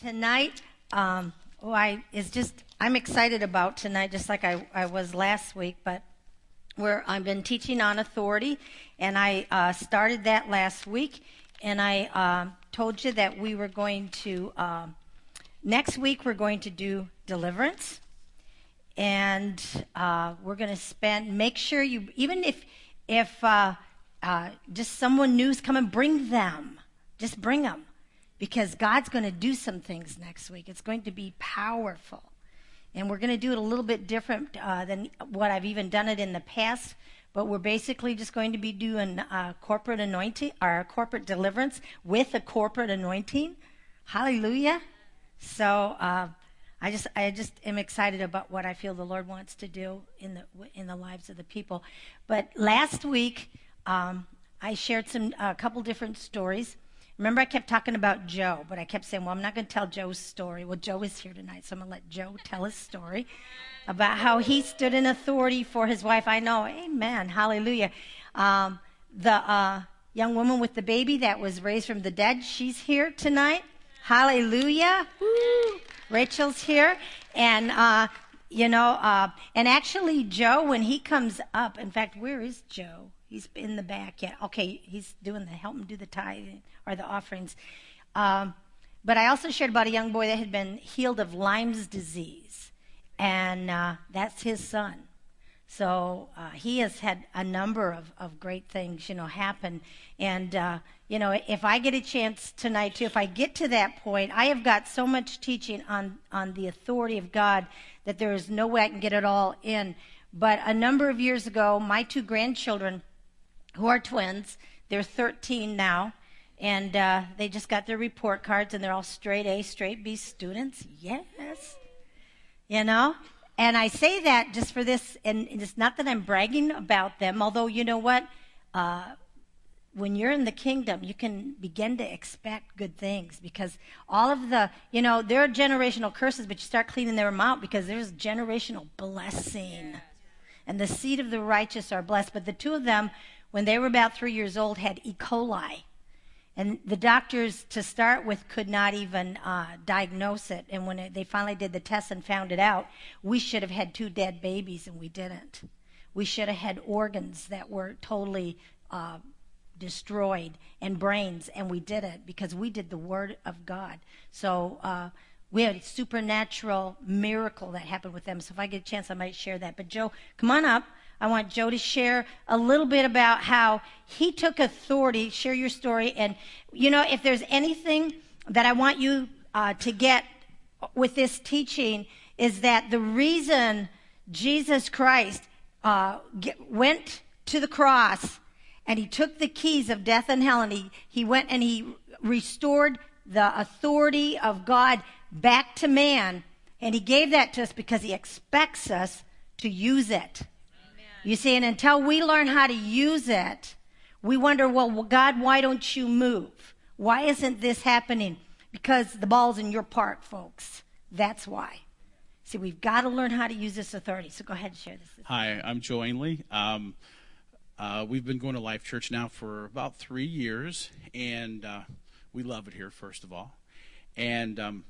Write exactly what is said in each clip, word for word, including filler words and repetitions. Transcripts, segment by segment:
Tonight, um, oh, I is just I'm excited about tonight, just like I, I was last week. But where I've been teaching on authority, and I uh, started that last week, and I uh, told you that we were going to uh, next week we're going to do deliverance, and uh, we're going to spend. Make sure you even if if uh, uh, just someone new's coming, bring them. Just bring them. Because God's going to do some things next week. It's going to be powerful. And we're going to do it a little bit different uh, than what I've even done it in the past. But we're basically just going to be doing uh, corporate anointing, or corporate deliverance with a corporate anointing. Hallelujah. So uh, I just I just am excited about what I feel the Lord wants to do in the in the lives of the people. But last week, um, I shared some a couple different stories. Remember, I kept talking about Joe, but I kept saying, well, I'm not going to tell Joe's story. Well, Joe is here tonight, so I'm going to let Joe tell his story about how he stood in authority for his wife. I know, amen, hallelujah. Um, the uh, young woman with the baby that was raised from the dead, she's here tonight. Hallelujah. Woo. Rachel's here. And, uh, you know, uh, and actually, Joe, when he comes up, in fact, where is Joe? He's in the back yet. Okay, he's doing the, help him do the tithing or the offerings. Um, but I also shared about a young boy that had been healed of Lyme's disease. And uh, that's his son. So uh, he has had a number of, of great things, you know, happen. And, uh, you know, if I get a chance tonight, too, if I get to that point, I have got so much teaching on, on the authority of God that there is no way I can get it all in. But a number of years ago, my two grandchildren, who are twins, they're thirteen now, and uh, they just got their report cards, and they're all straight A, straight B students. Yes. You know? And I say that just for this, and it's not that I'm bragging about them, although, you know what? Uh, when you're in the kingdom, you can begin to expect good things, because all of the, you know, there are generational curses, but you start cleaning them out because there's generational blessing. And the seed of the righteous are blessed. But the two of them, when they were about three years old, had E. coli. And the doctors, to start with, could not even uh, diagnose it. And when it, they finally did the test and found it out, we should have had two dead babies, and we didn't. We should have had organs that were totally uh, destroyed, and brains, and we didn't, because we did the Word of God. So uh, we had a supernatural miracle that happened with them. So if I get a chance, I might share that. But Joe, come on up. I want Joe to share a little bit about how he took authority, share your story. And, you know, if there's anything that I want you uh, to get with this teaching, is that the reason Jesus Christ uh, get, went to the cross and he took the keys of death and hell, and he, he went and he restored the authority of God back to man, and he gave that to us because he expects us to use it. You see, and until we learn how to use it, we wonder, well, God, why don't you move? Why isn't this happening? Because the ball's in your park, folks. That's why. See, we've got to learn how to use this authority. So go ahead and share this. Hi, I'm Joe Ainley. Um, uh, we've been going to Life Church now for about three years, and uh, we love it here, first of all. And um,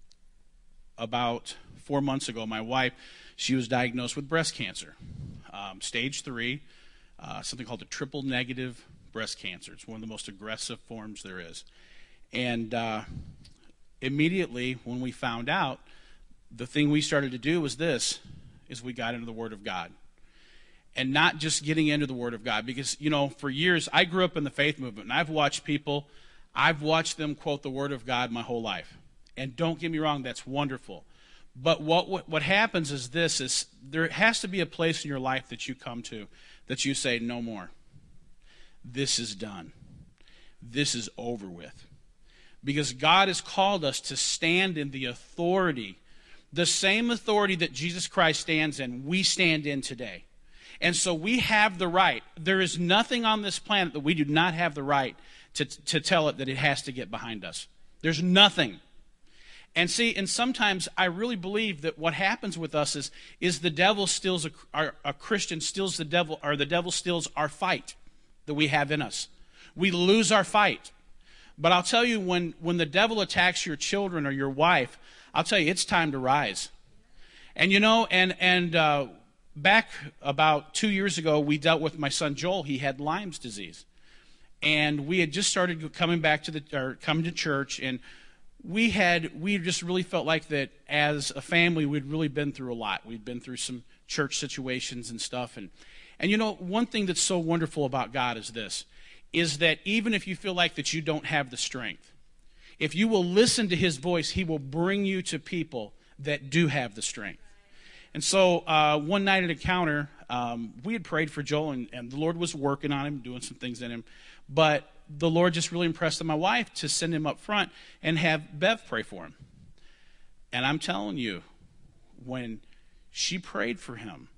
about four months ago, my wife, she was diagnosed with breast cancer. Um, stage three, uh, something called a triple negative breast cancer. It's one of the most aggressive forms there is. And uh, immediately when we found out, the thing we started to do was this, is we got into the Word of God. And not just getting into the Word of God, because, you know, for years, I grew up in the faith movement, and I've watched people, I've watched them quote the Word of God my whole life. And don't get me wrong, that's wonderful. But what, what what happens is this, is there has to be a place in your life that you come to that you say, no more. This is done. This is over with. Because God has called us to stand in the authority, the same authority that Jesus Christ stands in, we stand in today. And so we have the right. There is nothing on this planet that we do not have the right to, to tell it that it has to get behind us. There's nothing. And see, and sometimes I really believe that what happens with us is, is the devil steals, a, our, a Christian steals the devil, or the devil steals our fight that we have in us. We lose our fight. But I'll tell you, when, when the devil attacks your children or your wife, I'll tell you, it's time to rise. And, you know, and, and uh, back about two years ago, we dealt with my son Joel. He had Lyme's disease. And we had just started coming back to the, or coming to church, and we had, we just really felt like that as a family, we'd really been through a lot. We'd been through some church situations and stuff. And, and you know, one thing that's so wonderful about God is this, is that even if you feel like that you don't have the strength, if you will listen to his voice, he will bring you to people that do have the strength. And so uh, one night at Encounter, um, we had prayed for Joel, and, and the Lord was working on him, doing some things in him. But the Lord just really impressed on my wife to send him up front and have Bev pray for him. And I'm telling you, when she prayed for him,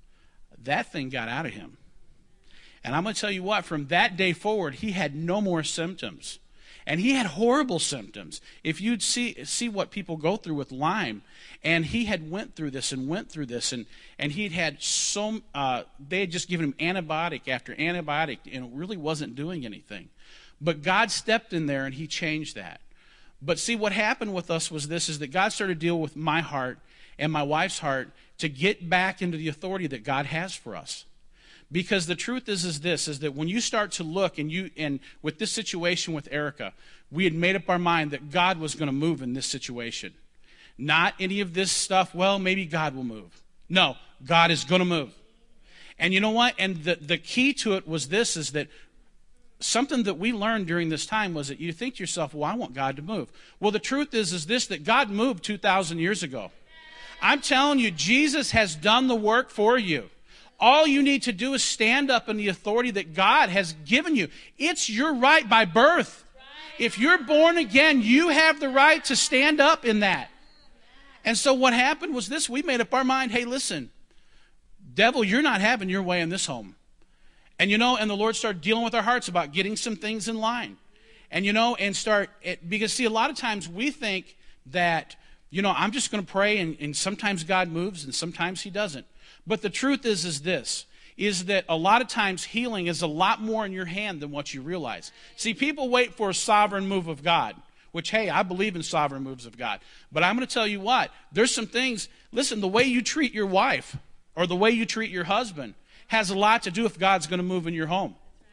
that thing got out of him. And I'm going to tell you what, from that day forward, he had no more symptoms. And he had horrible symptoms. If you'd see see what people go through with Lyme, and he had went through this and went through this, and, and he'd had so, uh, they had just given him antibiotic after antibiotic, and it really wasn't doing anything. But God stepped in there, and he changed that. But see, what happened with us was this, is that God started to deal with my heart and my wife's heart to get back into the authority that God has for us. Because the truth is, is this, is that when you start to look, and you, and with this situation with Erica, we had made up our mind that God was going to move in this situation. Not any of this stuff, well, maybe God will move. No, God is going to move. And you know what? And the, the key to it was this, is that something that we learned during this time was that you think to yourself, well, I want God to move. Well, the truth is, is this, that God moved two thousand years ago. I'm telling you, Jesus has done the work for you. All you need to do is stand up in the authority that God has given you. It's your right by birth. If you're born again, you have the right to stand up in that. And so what happened was this, we made up our mind, hey, listen, devil, you're not having your way in this home. And you know, and the Lord started dealing with our hearts about getting some things in line. And you know, and start, it, because see, a lot of times we think that, you know, I'm just going to pray, and, and sometimes God moves and sometimes he doesn't. But the truth is, is this, is that a lot of times healing is a lot more in your hand than what you realize. See, people wait for a sovereign move of God, which, hey, I believe in sovereign moves of God. But I'm going to tell you what, there's some things, listen, the way you treat your wife or the way you treat your husband has a lot to do if God's going to move in your home.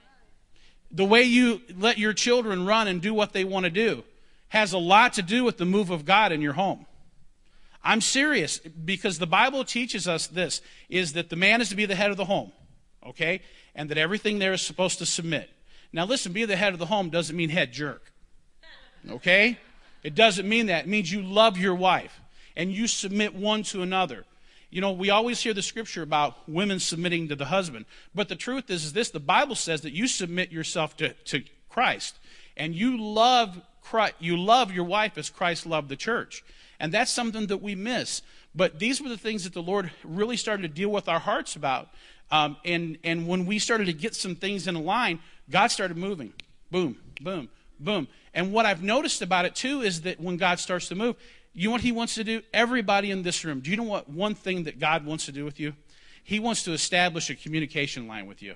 The way you let your children run and do what they want to do has a lot to do with the move of God in your home. I'm serious, because the Bible teaches us this, is that the man is to be the head of the home, okay? And that everything there is supposed to submit. Now listen, be the head of the home doesn't mean head jerk, okay? It doesn't mean that. It means you love your wife and you submit one to another. You know, we always hear the scripture about women submitting to the husband. But the truth is, is this, the Bible says that you submit yourself to, to Christ. And you love Christ, you love your wife as Christ loved the church. And that's something that we miss. But these were the things that the Lord really started to deal with our hearts about. Um, and, and when we started to get some things in line, God started moving. Boom, boom, boom. And what I've noticed about it, too, is that when God starts to move, you know what he wants to do? Everybody in this room, do you know what one thing that God wants to do with you? He wants to establish a communication line with you.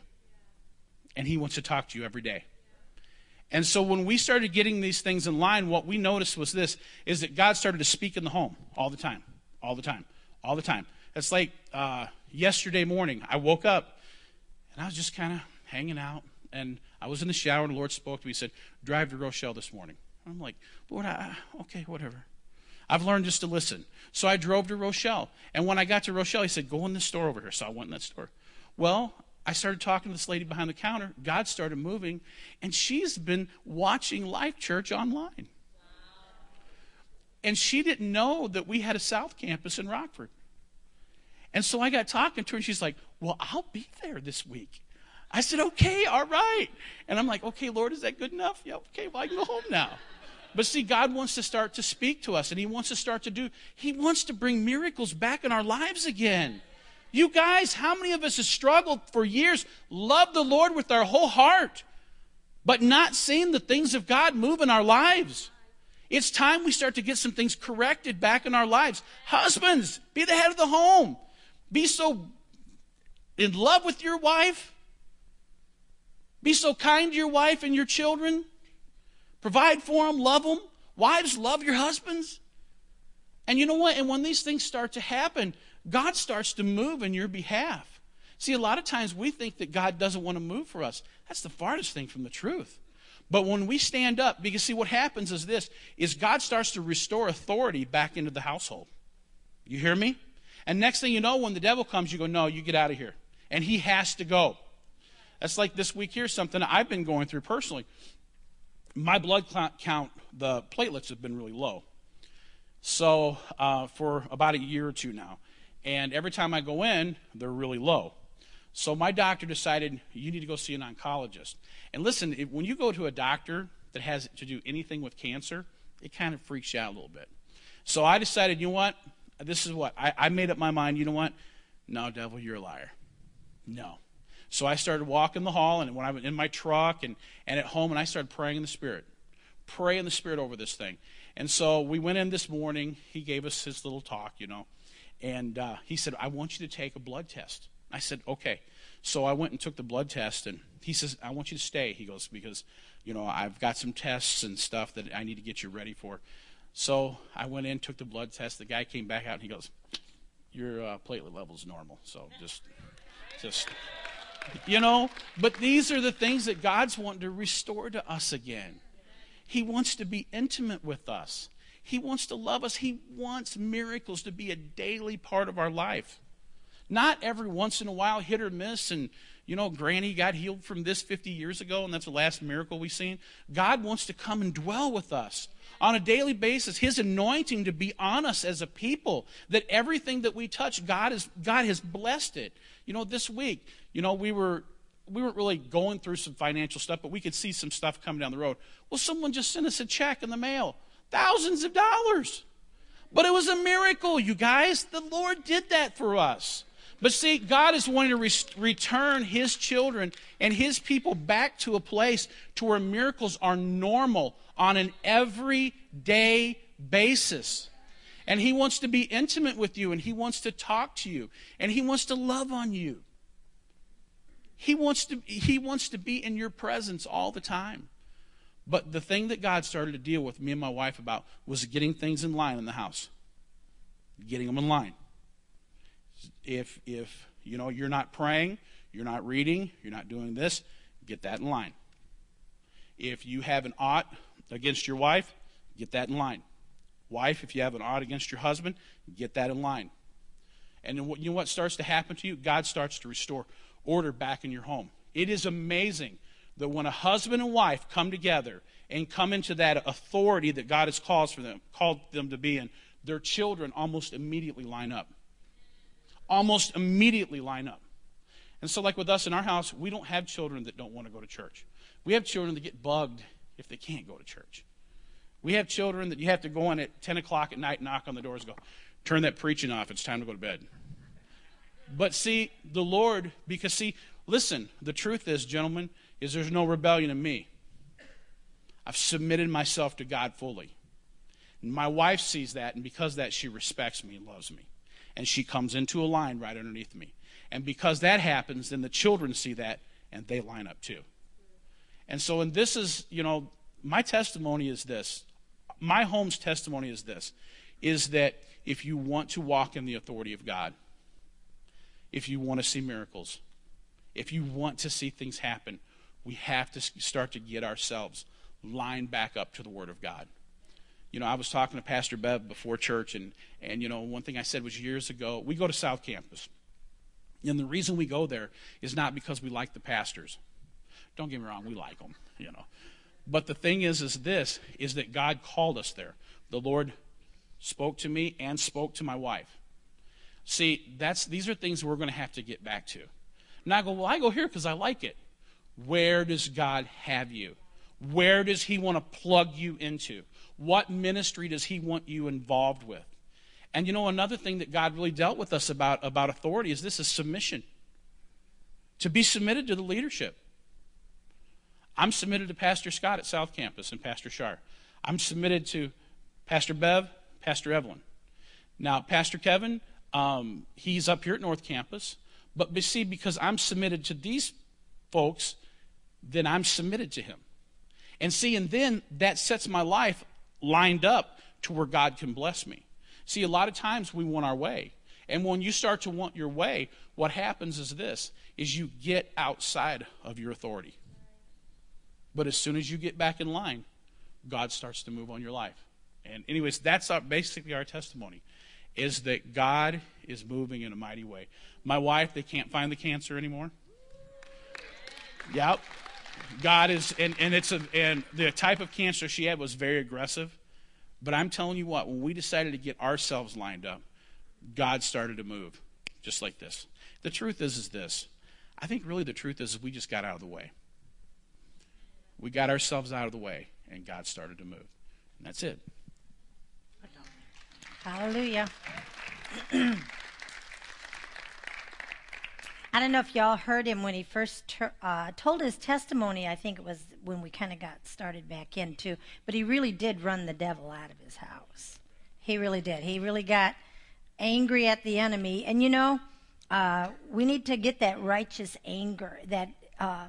And he wants to talk to you every day. And so when we started getting these things in line, what we noticed was this, is that God started to speak in the home all the time, all the time, all the time. It's like uh, yesterday morning, I woke up, and I was just kind of hanging out, and I was in the shower, and the Lord spoke to me. He said, drive to Rochelle this morning. I'm like, Lord, I, okay, whatever. I've learned just to listen. So I drove to Rochelle, and when I got to Rochelle, he said, go in this store over here. So I went in that store. Well, I started talking to this lady behind the counter. God started moving, and she's been watching Life Church online. Wow. And she didn't know that we had a South Campus in Rockford. And so I got talking to her, and she's like, well, I'll be there this week. I said, okay, all right. And I'm like, okay, Lord, is that good enough? Yeah, okay, well, I can go home now. But see, God wants to start to speak to us, and he wants to start to do, he wants to bring miracles back in our lives again. You guys, how many of us have struggled for years, loved the Lord with our whole heart, but not seen the things of God move in our lives? It's time we start to get some things corrected back in our lives. Husbands, be the head of the home. Be so in love with your wife. Be so kind to your wife and your children. Provide for them, love them. Wives, love your husbands. And you know what? And when these things start to happen, God starts to move in your behalf. See, a lot of times we think that God doesn't want to move for us. That's the farthest thing from the truth. But when we stand up, because see, what happens is this, is God starts to restore authority back into the household. You hear me? And next thing you know, when the devil comes, you go, no, you get out of here. And he has to go. That's like this week here, something I've been going through personally. My blood count, the platelets have been really low. So uh, for about a year or two now. And every time I go in, they're really low. So my doctor decided, you need to go see an oncologist. And listen, if, when you go to a doctor that has to do anything with cancer, it kind of freaks you out a little bit. So I decided, you know what? This is what. I, I made up my mind, you know what? No, devil, you're a liar. No. So I started walking the hall, and when I was in my truck and, and at home, and I started praying in the Spirit. Pray in the Spirit over this thing. And so we went in this morning. He gave us his little talk, you know. And uh, he said, I want you to take a blood test. I said, okay. So I went and took the blood test, and he says, I want you to stay. He goes, because, you know, I've got some tests and stuff that I need to get you ready for. So I went in, took the blood test. The guy came back out, and he goes, your uh, platelet level is normal. So just, just, you know. But these are the things that God's wanting to restore to us again. He wants to be intimate with us. He wants to love us. He wants miracles to be a daily part of our life. Not every once in a while, hit or miss, and, you know, Granny got healed from this fifty years ago, and that's the last miracle we've seen. God wants to come and dwell with us on a daily basis. His anointing to be on us as a people, that everything that we touch, God is God has blessed it. You know, this week, you know, we were we weren't really going through some financial stuff, but we could see some stuff coming down the road. Well, someone just sent us a check in the mail, thousands of dollars. But it was a miracle, you guys. The Lord did that for us. But see, God is wanting to re- return his children and his people back to a place to where miracles are normal on an everyday basis. And he wants to be intimate with you, and he wants to talk to you, and he wants to love on you. He wants to, he wants to be in your presence all the time. But the thing that God started to deal with me and my wife about was getting things in line in the house. Getting them in line. If, if you know, you're not praying, you're not reading, you're not doing this, get that in line. If you have an ought against your wife, get that in line. Wife, if you have an ought against your husband, get that in line. And then what, you know what starts to happen to you? God starts to restore order back in your home. It is amazing that when a husband and wife come together and come into that authority that God has called for them, called them to be in, their children almost immediately line up. Almost immediately line up. And so like with us in our house, we don't have children that don't want to go to church. We have children that get bugged if they can't go to church. We have children that you have to go in at ten o'clock at night, knock on the doors, and go, turn that preaching off, it's time to go to bed. But see, the Lord, because see, listen, the truth is, gentlemen, is there's no rebellion in me. I've submitted myself to God fully. And my wife sees that, and because of that, she respects me and loves me. And she comes into a line right underneath me. And because that happens, then the children see that, and they line up too. And so, and this is, you know, my testimony is this. My home's testimony is this, is that if you want to walk in the authority of God, if you want to see miracles, if you want to see things happen, we have to start to get ourselves lined back up to the Word of God. You know, I was talking to Pastor Bev before church, and, and, you know, one thing I said was years ago, we go to South Campus. And the reason we go there is not because we like the pastors. Don't get me wrong, we like them, you know. But the thing is, is this, is that God called us there. The Lord spoke to me and spoke to my wife. See, that's these are things we're going to have to get back to. And I go, well, I go here because I like it. Where does God have you? Where does he want to plug you into? What ministry does he want you involved with? And you know, another thing that God really dealt with us about, about authority is this is submission. To be submitted to the leadership. I'm submitted to Pastor Scott at South Campus and Pastor Shar. I'm submitted to Pastor Bev, Pastor Evelyn. Now, Pastor Kevin, um, he's up here at North Campus. But see, because I'm submitted to these folks, then I'm submitted to him. And see, and then that sets my life lined up to where God can bless me. See, a lot of times we want our way. And when you start to want your way, what happens is this, is you get outside of your authority. But as soon as you get back in line, God starts to move on your life. And anyways, that's our, basically our testimony, is that God is moving in a mighty way. My wife, they can't find the cancer anymore. Yep. God is, and, and it's a, and the type of cancer she had was very aggressive. But I'm telling you what, when we decided to get ourselves lined up, God started to move, just like this. The truth is, is this. I think really the truth is we just got out of the way. We got ourselves out of the way, and God started to move. And that's it. Hallelujah. I don't know if y'all heard him when he first ter- uh, told his testimony. I think it was when we kind of got started back in, too. But he really did run the devil out of his house. He really did. He really got angry at the enemy. And, you know, uh, we need to get that righteous anger, that uh,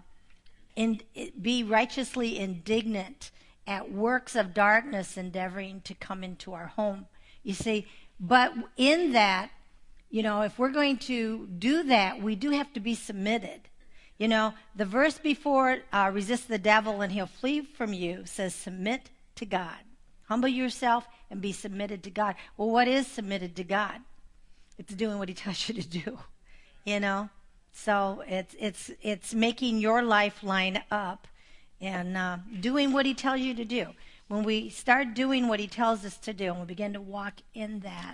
in, be righteously indignant at works of darkness endeavoring to come into our home. You see, but in that, you know, if we're going to do that, we do have to be submitted. You know, the verse before, uh, resist the devil and he'll flee from you, says submit to God. Humble yourself and be submitted to God. Well, what is submitted to God? It's doing what he tells you to do, you know. So it's it's it's making your life line up and uh, doing what he tells you to do. When we start doing what he tells us to do and we begin to walk in that,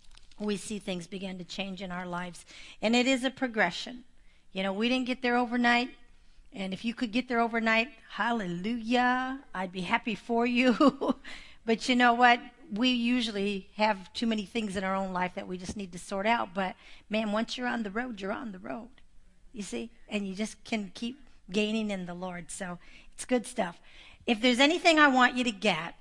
we see things begin to change in our lives. And it is a progression. You know, we didn't get there overnight. And if you could get there overnight, hallelujah, I'd be happy for you. But you know what? We usually have too many things in our own life that we just need to sort out. But, man, once you're on the road, you're on the road. You see? And you just can keep gaining in the Lord. So it's good stuff. If there's anything I want you to get,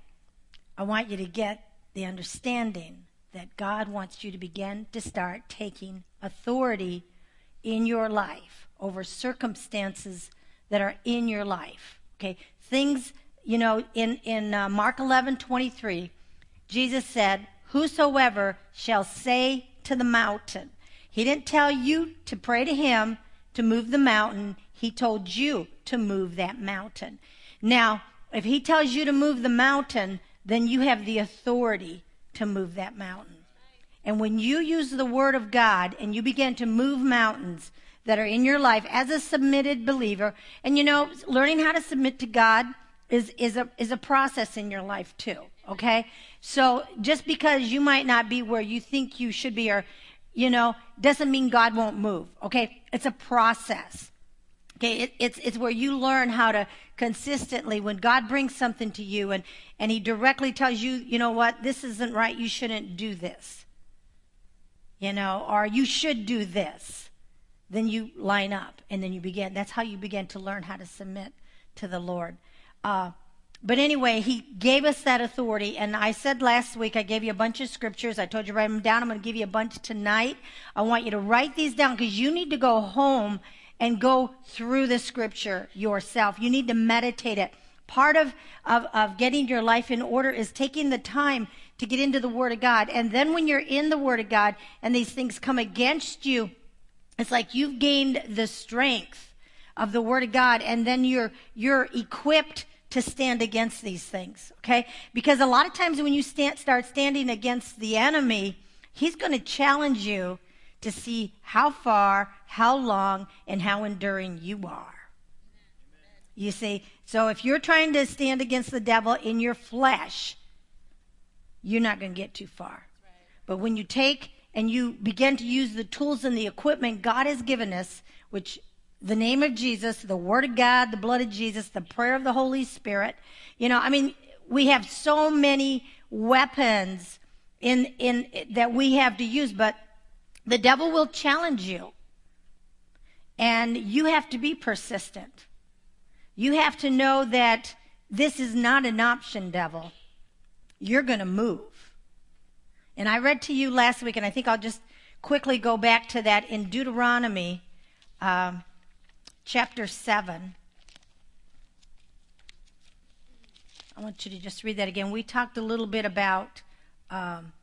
I want you to get the understanding that God wants you to begin to start taking authority in your life over circumstances that are in your life. Okay, things, you know, in, in uh, Mark eleven twenty-three, Jesus said, whosoever shall say to the mountain. He didn't tell you to pray to him to move the mountain. He told you to move that mountain. Now, if he tells you to move the mountain, then you have the authority to move that mountain. And when you use the word of God and you begin to move mountains that are in your life as a submitted believer, and you know, learning how to submit to God is, is a, is a process in your life too. Okay. So just because you might not be where you think you should be, or, you know, doesn't mean God won't move. Okay. It's a process. Okay, it, it's it's where you learn how to consistently, when God brings something to you and, and he directly tells you, you know what, this isn't right, you shouldn't do this. You know, or you should do this. Then you line up and then you begin. That's how you begin to learn how to submit to the Lord. Uh, but anyway, he gave us that authority. And I said last week, I gave you a bunch of scriptures. I told you to write them down. I'm going to give you a bunch tonight. I want you to write these down because you need to go home and go through the scripture yourself. You need to meditate it. Part of, of, of getting your life in order is taking the time to get into the Word of God. And then when you're in the Word of God and these things come against you, it's like you've gained the strength of the Word of God, and then you're you're equipped to stand against these things, okay? Because a lot of times when you stand, start standing against the enemy, he's going to challenge you to see how far, how long, and how enduring you are. You see? So if you're trying to stand against the devil in your flesh, you're not going to get too far. But when you take and you begin to use the tools and the equipment God has given us, which the name of Jesus, the Word of God, the blood of Jesus, the prayer of the Holy Spirit, you know, I mean, we have so many weapons in in that we have to use, but the devil will challenge you. And you have to be persistent. You have to know that this is not an option, devil. You're going to move. And I read to you last week, and I think I'll just quickly go back to that in Deuteronomy um, chapter seven. I want you to just read that again. We talked a little bit about um,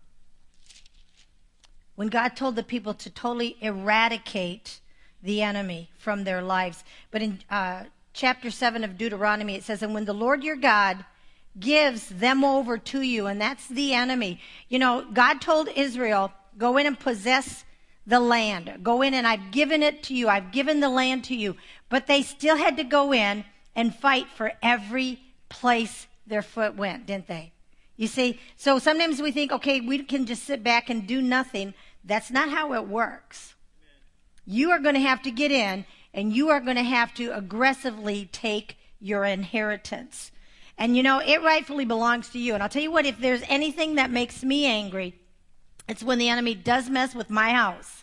when God told the people to totally eradicate the enemy from their lives. But in uh, chapter seven of Deuteronomy, it says, and when the Lord your God gives them over to you, and that's the enemy. You know, God told Israel, go in and possess the land. Go in and I've given it to you. I've given the land to you. But they still had to go in and fight for every place their foot went, didn't they? You see, so sometimes we think, okay, we can just sit back and do nothing. That's not how it works. You are going to have to get in, and you are going to have to aggressively take your inheritance. And you know, it rightfully belongs to you. And I'll tell you what, if there's anything that makes me angry, it's when the enemy does mess with my house.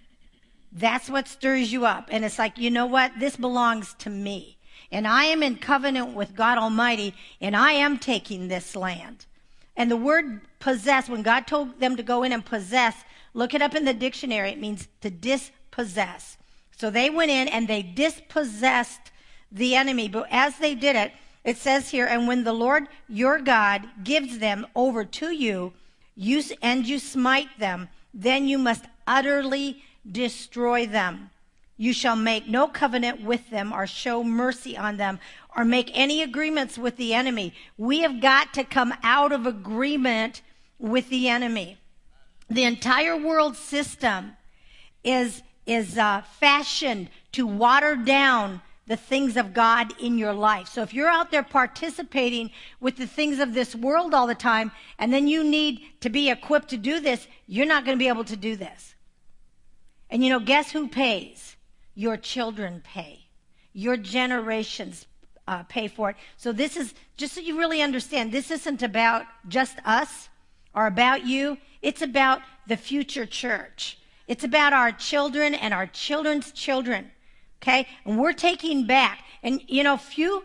That's what stirs you up. And it's like, you know what? This belongs to me. And I am in covenant with God Almighty, and I am taking this land. And the word possess, when God told them to go in and possess, look it up in the dictionary. It means to dispossess. So they went in and they dispossessed the enemy. But as they did it, it says here, and when the Lord your God gives them over to you, you and you smite them, then you must utterly destroy them. You shall make no covenant with them or show mercy on them or make any agreements with the enemy. We have got to come out of agreement with the enemy. The entire world system is, is uh, fashioned to water down the things of God in your life. So if you're out there participating with the things of this world all the time, and then you need to be equipped to do this, you're not going to be able to do this. And you know, guess who pays? Your children pay. Your generations uh, pay for it. So this is, just so you really understand, this isn't about just us or about you. It's about the future church. It's about our children and our children's children. Okay? And we're taking back. And you know, few,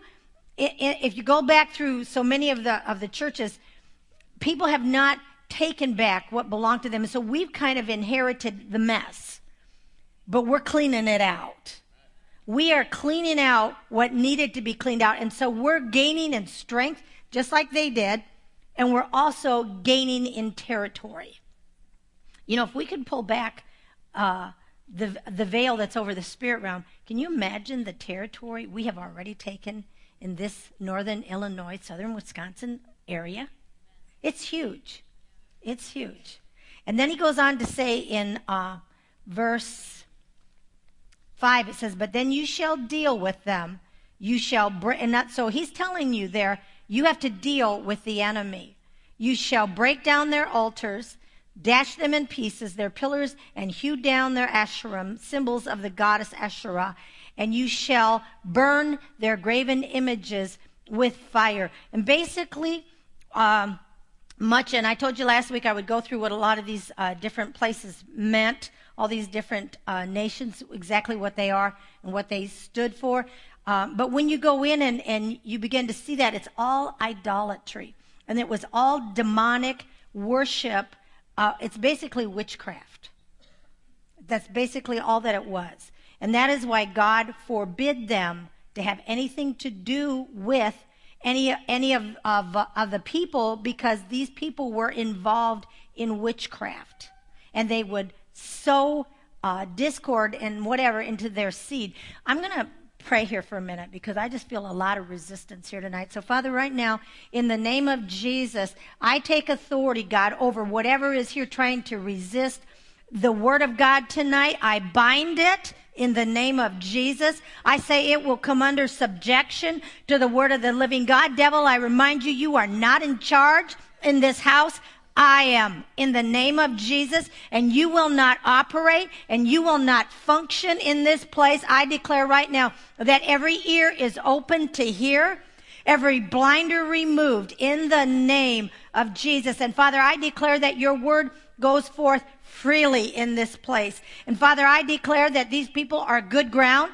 if you go back through so many of the of the churches, people have not taken back what belonged to them. And so we've kind of inherited the mess. But we're cleaning it out. We are cleaning out what needed to be cleaned out. And so we're gaining in strength, just like they did. And we're also gaining in territory. You know, if we could pull back uh, the, the veil that's over the spirit realm, can you imagine the territory we have already taken in this northern Illinois, southern Wisconsin area? It's huge. It's huge. And then he goes on to say in uh, verse five, it says, but then you shall deal with them. You shall break, and that, so he's telling you there, you have to deal with the enemy. You shall break down their altars, dash them in pieces, their pillars, and hew down their Asherim, symbols of the goddess Asherah, and you shall burn their graven images with fire. And basically, um, much, and I told you last week I would go through what a lot of these uh, different places meant, all these different uh, nations, exactly what they are and what they stood for. Um, but when you go in and, and you begin to see that, it's all idolatry. And it was all demonic worship. Uh, it's basically witchcraft. That's basically all that it was. And that is why God forbid them to have anything to do with any any of, of, of the people, because these people were involved in witchcraft. And they would sow uh, discord and whatever into their seed. I'm going to pray here for a minute because I just feel a lot of resistance here tonight. So, Father, right now, in the name of Jesus, I take authority, God, over whatever is here trying to resist the word of God tonight. I bind it in the name of Jesus. I say it will come under subjection to the word of the living God. Devil, I remind you, you are not in charge in this house. I am, in the name of Jesus, and you will not operate and you will not function in this place. I declare right now that every ear is open to hear, every blinder removed in the name of Jesus. And Father, I declare that your word goes forth freely in this place. And Father, I declare that these people are good ground.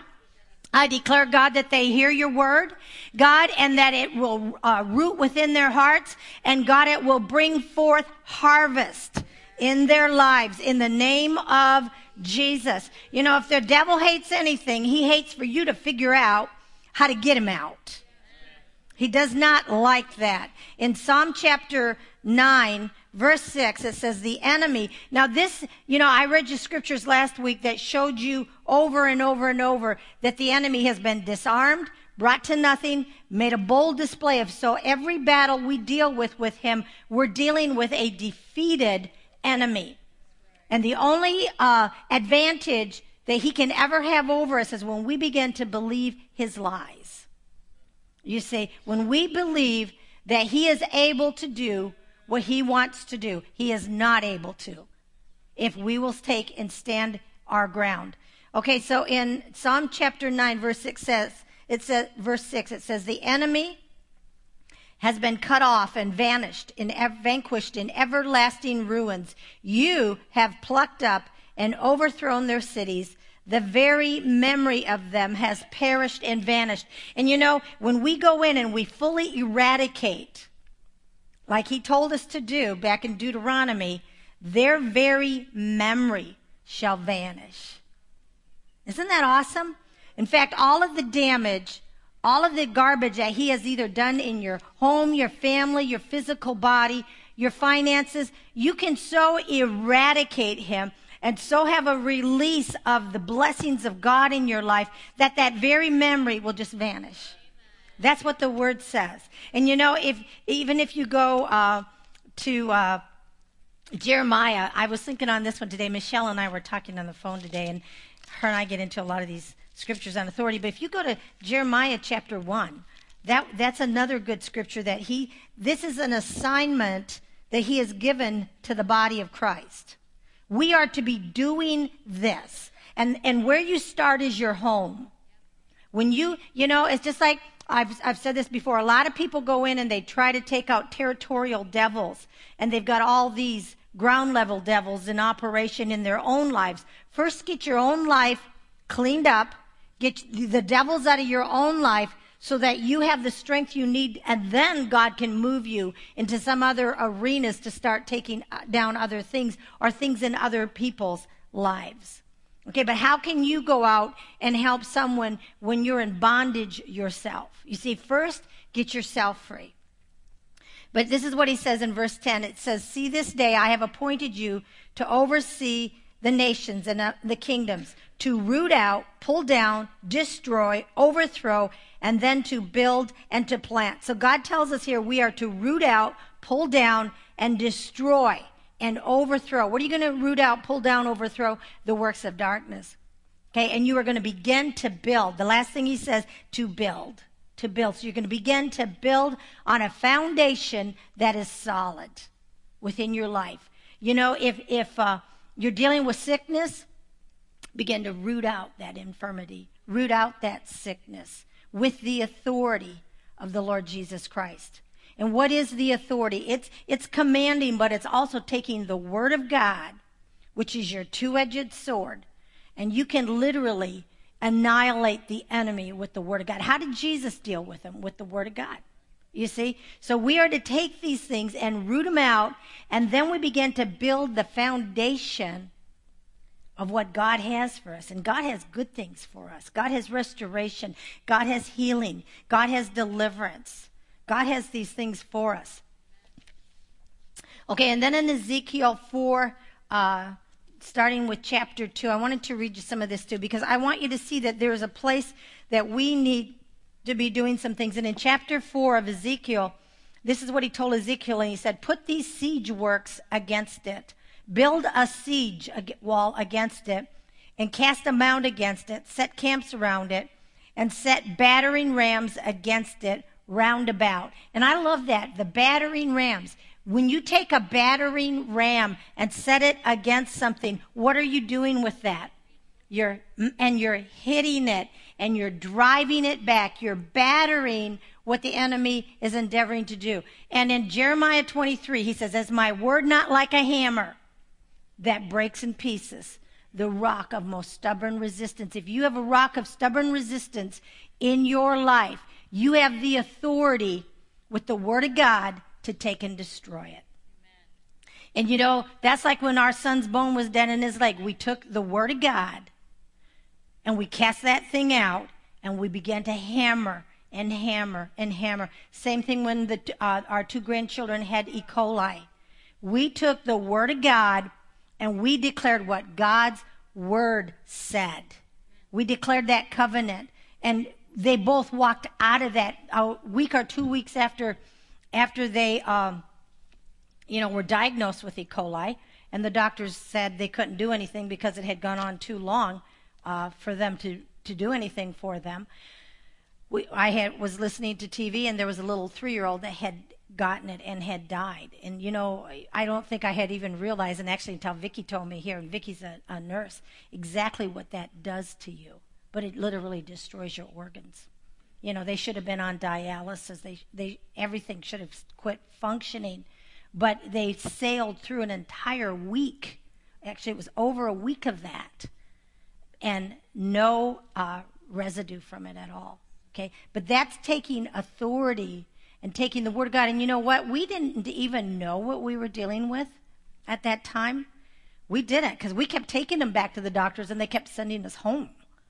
I declare, God, that they hear your word, God, and that it will uh, root within their hearts, and God, it will bring forth harvest in their lives in the name of Jesus. You know, if the devil hates anything, he hates for you to figure out how to get him out. He does not like that. In Psalm chapter nine, verse six, it says the enemy. Now this, you know, I read you scriptures last week that showed you over and over and over that the enemy has been disarmed, brought to nothing, made a bold display of. So every battle we deal with with him, we're dealing with a defeated enemy. And the only uh, advantage that he can ever have over us is when we begin to believe his lies. You see, when we believe that he is able to do what he wants to do, he is not able to if we will take and stand our ground. Okay, so in Psalm chapter nine, verse six says, it says, verse six, it says, the enemy has been cut off and vanished and ev- vanquished in everlasting ruins. You have plucked up and overthrown their cities. The very memory of them has perished and vanished. And you know, when we go in and we fully eradicate, like he told us to do back in Deuteronomy, their very memory shall vanish. Isn't that awesome? In fact, all of the damage, all of the garbage that he has either done in your home, your family, your physical body, your finances, you can so eradicate him and so have a release of the blessings of God in your life that that very memory will just vanish. That's what the word says. And you know, if even if you go uh, to uh, Jeremiah, I was thinking on this one today. Michelle and I were talking on the phone today, and her and I get into a lot of these scriptures on authority. But if you go to Jeremiah chapter one, that that's another good scripture that he, this is an assignment that he has given to the body of Christ. We are to be doing this. And, and where you start is your home. When you, you know, it's just like, I've, I've said this before, a lot of people go in and they try to take out territorial devils, and they've got all these ground level devils in operation in their own lives. First, get your own life cleaned up, get the devils out of your own life so that you have the strength you need, and then God can move you into some other arenas to start taking down other things or things in other people's lives. Okay, but how can you go out and help someone when you're in bondage yourself? You see, first, get yourself free. But this is what he says in verse ten. It says, see, this day I have appointed you to oversee the nations and uh, the kingdoms, to root out, pull down, destroy, overthrow, and then to build and to plant. So God tells us here we are to root out, pull down, and destroy and overthrow. What are you going to root out, pull down, overthrow? The works of darkness. Okay, and you are going to begin to build. The last thing he says, to build. To build. So you're going to begin to build on a foundation that is solid within your life. You know, if, if uh, you're dealing with sickness, begin to root out that infirmity. Root out that sickness with the authority of the Lord Jesus Christ. And what is the authority? It's, it's commanding, but it's also taking the word of God, which is your two-edged sword, and you can literally annihilate the enemy with the word of God. How did Jesus deal with him? With the word of God. You see? So we are to take these things and root them out, and then we begin to build the foundation of what God has for us. And God has good things for us. God has restoration. God has healing. God has deliverance. God has these things for us. Okay, and then in Ezekiel four, uh, starting with chapter two, I wanted to read you some of this too, because I want you to see that there is a place that we need to be doing some things. And in chapter four of Ezekiel, this is what he told Ezekiel, and he said, put these siege works against it. Build a siege wall against it, and cast a mound against it, set camps around it, and set battering rams against it round about. And I love that, the battering rams. When you take a battering ram and set it against something, what are you doing with that? You're, and you're hitting it, and you're driving it back. You're battering what the enemy is endeavoring to do. And in Jeremiah twenty-three, he says, as my word not like a hammer that breaks in pieces the rock of most stubborn resistance. If you have a rock of stubborn resistance in your life, you have the authority with the word of God to take and destroy it. Amen. And you know, that's like when our son's bone was dead in his leg. We took the word of God and we cast that thing out, and we began to hammer and hammer and hammer. Same thing when the, uh, our two grandchildren had E. coli. We took the Word of God and we declared what God's Word said. We declared that covenant. And they both walked out of that a week or two weeks after, after they, um, you know, were diagnosed with E. coli. And the doctors said they couldn't do anything because it had gone on too long uh, for them to, to do anything for them. We, I had, was listening to T V, and there was a little three-year-old that had gotten it and had died. And, you know, I don't think I had even realized, and actually until Vicki told me here, and Vicki's a, a nurse, exactly what that does to you. But it literally destroys your organs. You know, they should have been on dialysis. They, they, everything should have quit functioning. But they sailed through an entire week. Actually, it was over a week of that. And no uh, residue from it at all. Okay? But that's taking authority and taking the Word of God. And you know what? We didn't even know what we were dealing with at that time. We didn't, because we kept taking them back to the doctors, and they kept sending us home.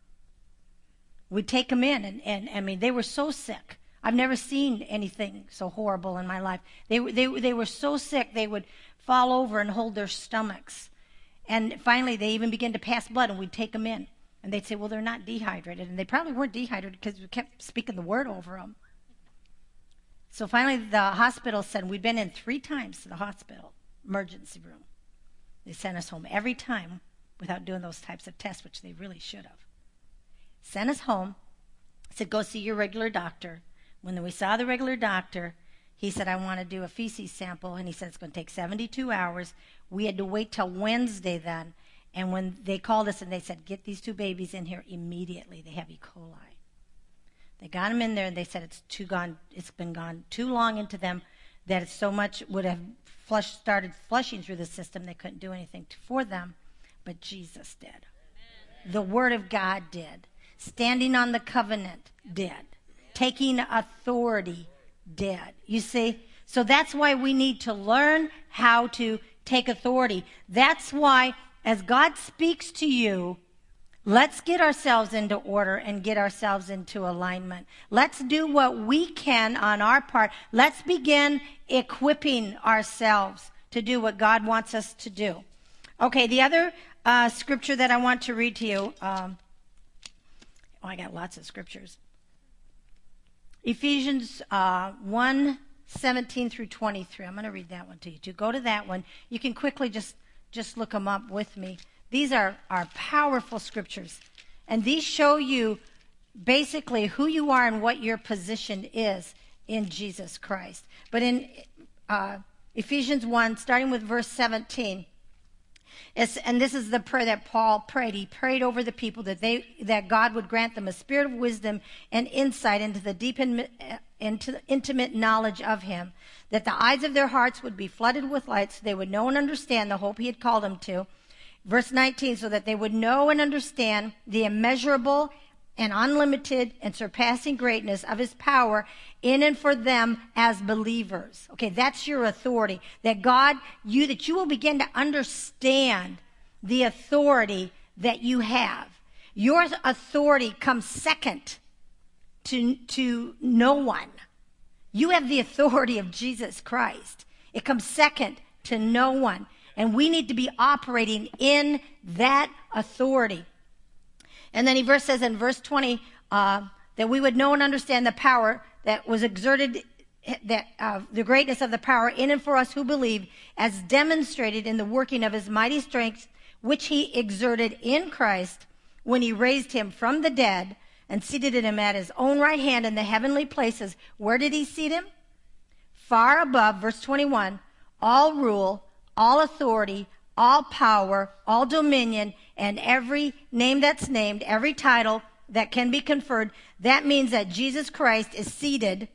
We'd take them in, and, and I mean, they were so sick. I've never seen anything so horrible in my life. They, they, they were so sick, they would fall over and hold their stomachs. And finally, they even began to pass blood, and we'd take them in. And they'd say, well, they're not dehydrated. And they probably weren't dehydrated because we kept speaking the word over them. So finally, the hospital said, we'd been in three times to the hospital, emergency room. They sent us home every time without doing those types of tests, which they really should have. Sent us home, said, go see your regular doctor. When we saw the regular doctor, he said, I want to do a feces sample, and he said it's going to take seventy-two hours. We had to wait till Wednesday then, and when they called us and they said, get these two babies in here immediately. They have E. coli. They got them in there, and they said it's too gone. It's been gone too long into them that it's so much would have flush, started flushing through the system they couldn't do anything to, for them, but Jesus did. Amen. The Word of God did. Standing on the covenant did. Taking authority did. You see? So that's why we need to learn how to take authority. That's why as God speaks to you, let's get ourselves into order and get ourselves into alignment. Let's do what we can on our part. Let's begin equipping ourselves to do what God wants us to do. Okay, the other uh, scripture that I want to read to you, um, oh, I got lots of scriptures. Ephesians uh, one, seventeen through twenty-three. I'm going to read that one to you too. Go to that one. You can quickly just, just look them up with me. These are, are powerful scriptures. And these show you basically who you are and what your position is in Jesus Christ. But in uh, Ephesians one, starting with verse seventeen, it's, and this is the prayer that Paul prayed. He prayed over the people that they that God would grant them a spirit of wisdom and insight into the deep and into the intimate knowledge of Him, that the eyes of their hearts would be flooded with light, so they would know and understand the hope He had called them to. Verse nineteen, so that they would know and understand the immeasurable and unlimited and surpassing greatness of His power in and for them as believers. Okay, that's your authority. That God, you, that you will begin to understand the authority that you have. Your authority comes second to, to no one. You have the authority of Jesus Christ. It comes second to no one. And we need to be operating in that authority. And then he verse says in verse twenty, uh, that we would know and understand the power that was exerted, that uh, the greatness of the power in and for us who believe, as demonstrated in the working of His mighty strength, which He exerted in Christ when He raised Him from the dead and seated Him at His own right hand in the heavenly places. Where did He seat Him? Far above, verse twenty-one, all rule, all authority, all power, all dominion, and every name that's named, every title that can be conferred. That means that Jesus Christ is seated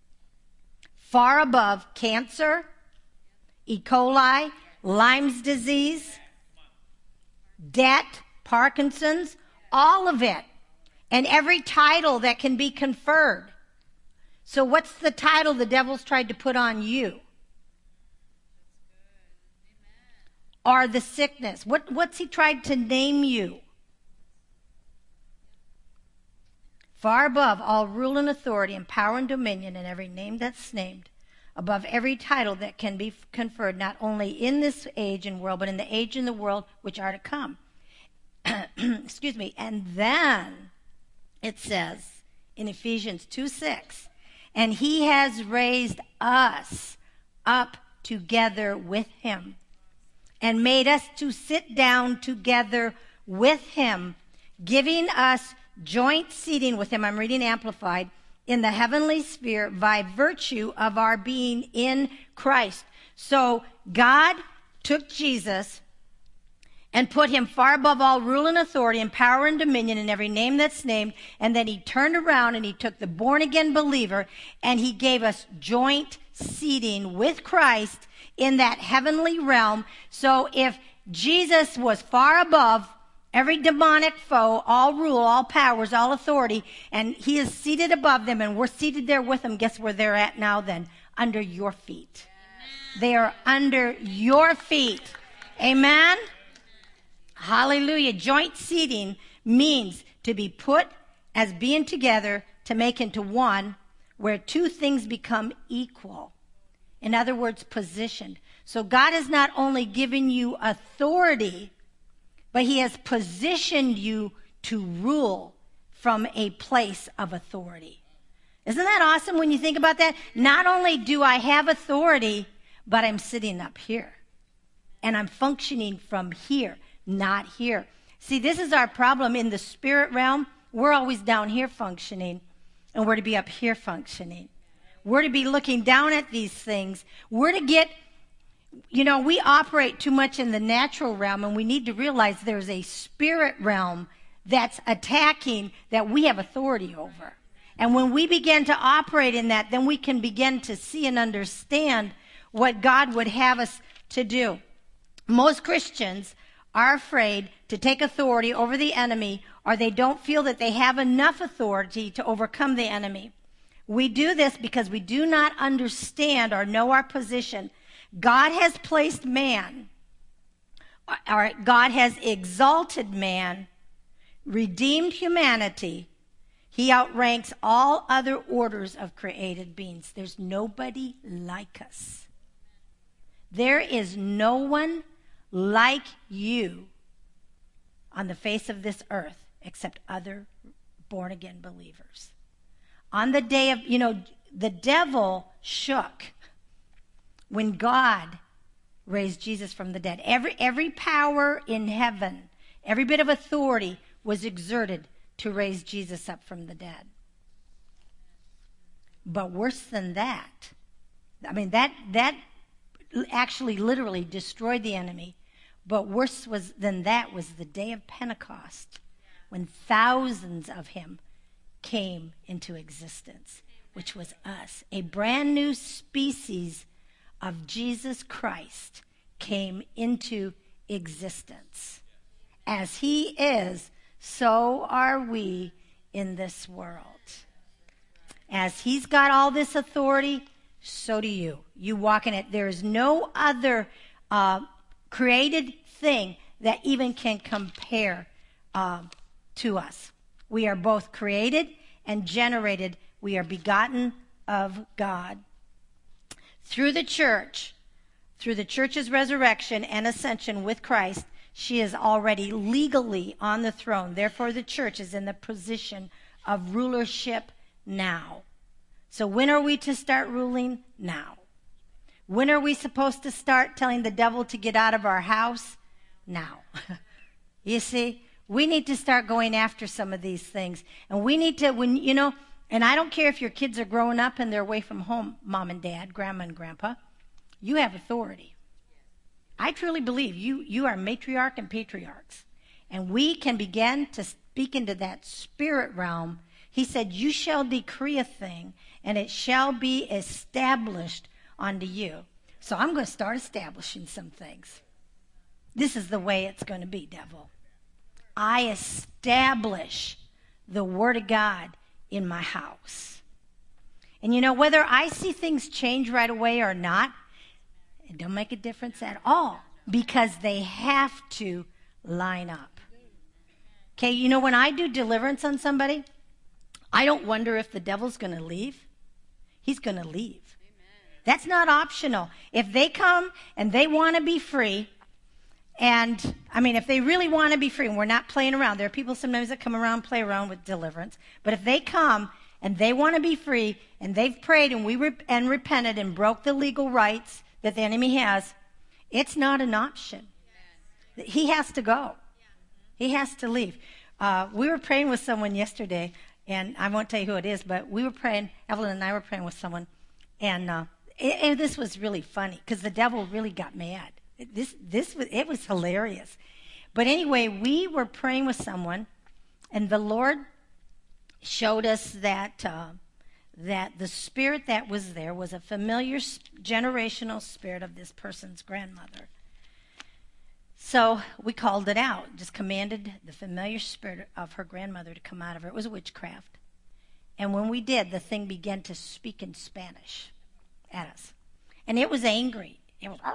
far above cancer, E. coli, Lyme's disease, debt, Parkinson's, all of it, and every title that can be conferred. So what's the title the devil's tried to put on you? Or the sickness. What, what's he tried to name you? far above all rule and authority and power and dominion and every name that's named, above every title that can be conferred, not only in this age and world, but in the age and the world which are to come. Excuse me. And then it says in Ephesians two six, and he has raised us up together with him and made us to sit down together with him, giving us joint seating with him. I'm reading Amplified. In the heavenly sphere by virtue of our being in Christ. So God took Jesus and put him far above all rule and authority and power and dominion and every name that's named. And then he turned around and he took the born again believer and he gave us joint seating with Christ in that heavenly realm. So if Jesus was far above every demonic foe, all rule, all powers, all authority, and he is seated above them, and we're seated there with him. Guess where they're at now then? Under your feet. They are under your feet. Amen? Hallelujah. Joint seating means to be put as being together to make into one, where two things become equal. In other words, positioned. So God has not only given you authority, but he has positioned you to rule from a place of authority. Isn't that awesome when you think about that? Not only do I have authority, but I'm sitting up here. And I'm functioning from here, not here. See, this is our problem in the spirit realm. We're always down here functioning, and we're to be up here functioning. We're to be looking down at these things. We're to get... You know, we operate too much in the natural realm, and we need to realize there's a spirit realm that's attacking that we have authority over. And when we begin to operate in that, then we can begin to see and understand what God would have us to do. Most Christians are afraid to take authority over the enemy, or they don't feel that they have enough authority to overcome the enemy. We do this because we do not understand or know our position. God has placed man, or God has exalted man, redeemed humanity. He outranks all other orders of created beings. There's nobody like us. There is no one like you on the face of this earth except other born-again believers. On the day of, you know, the devil shook when God raised Jesus from the dead. Every, every power in heaven, every bit of authority was exerted to raise Jesus up from the dead. But worse than that, I mean, that, that actually literally destroyed the enemy. But worse was than that was the day of Pentecost, when thousands of him came into existence, which was us. A brand new species of Jesus Christ came into existence. As he is, so are we in this world. As he's got all this authority, so do you. You walk in it. There is no other uh, created thing that even can compare uh, to us. We are both created and generated. We are begotten of God. Through the church, through the church's resurrection and ascension with Christ, she is already legally on the throne. Therefore, the church is in the position of rulership now. So when are we to start ruling? Now. When are we supposed to start telling the devil to get out of our house? Now. You see, we need to start going after some of these things. And we need to, when, you know, and I don't care if your kids are growing up and they're away from home, mom and dad, grandma and grandpa, you have authority. I truly believe you, you are matriarch and patriarchs. And we can begin to speak into that spirit realm. He said, you shall decree a thing, and it shall be established unto you. So I'm going to start establishing some things. This is the way it's going to be, devil. I establish the Word of God in my house. And you know, whether I see things change right away or not, it don't make a difference at all, because they have to line up. Okay, you know, when I do deliverance on somebody, I don't wonder if the devil's going to leave. He's going to leave. Amen. That's not optional. If they come and they want to be free, and I mean, if they really want to be free, and we're not playing around. There are people sometimes that come around and play around with deliverance. But if they come and they want to be free, and they've prayed and we rep- and repented and broke the legal rights that the enemy has, it's not an option. Yes. He has to go. He has to leave. Uh, we were praying with someone yesterday, and I won't tell you who it is, but we were praying, Evelyn and I were praying with someone, and, uh, it, and this was really funny because the devil really got mad. This, this was, it was hilarious. But anyway, we were praying with someone, and the Lord showed us that uh, that the spirit that was there was a familiar generational spirit of this person's grandmother. So we called it out, just commanded the familiar spirit of her grandmother to come out of her. It was witchcraft. And when we did, the thing began to speak in Spanish at us. And it was angry. It was,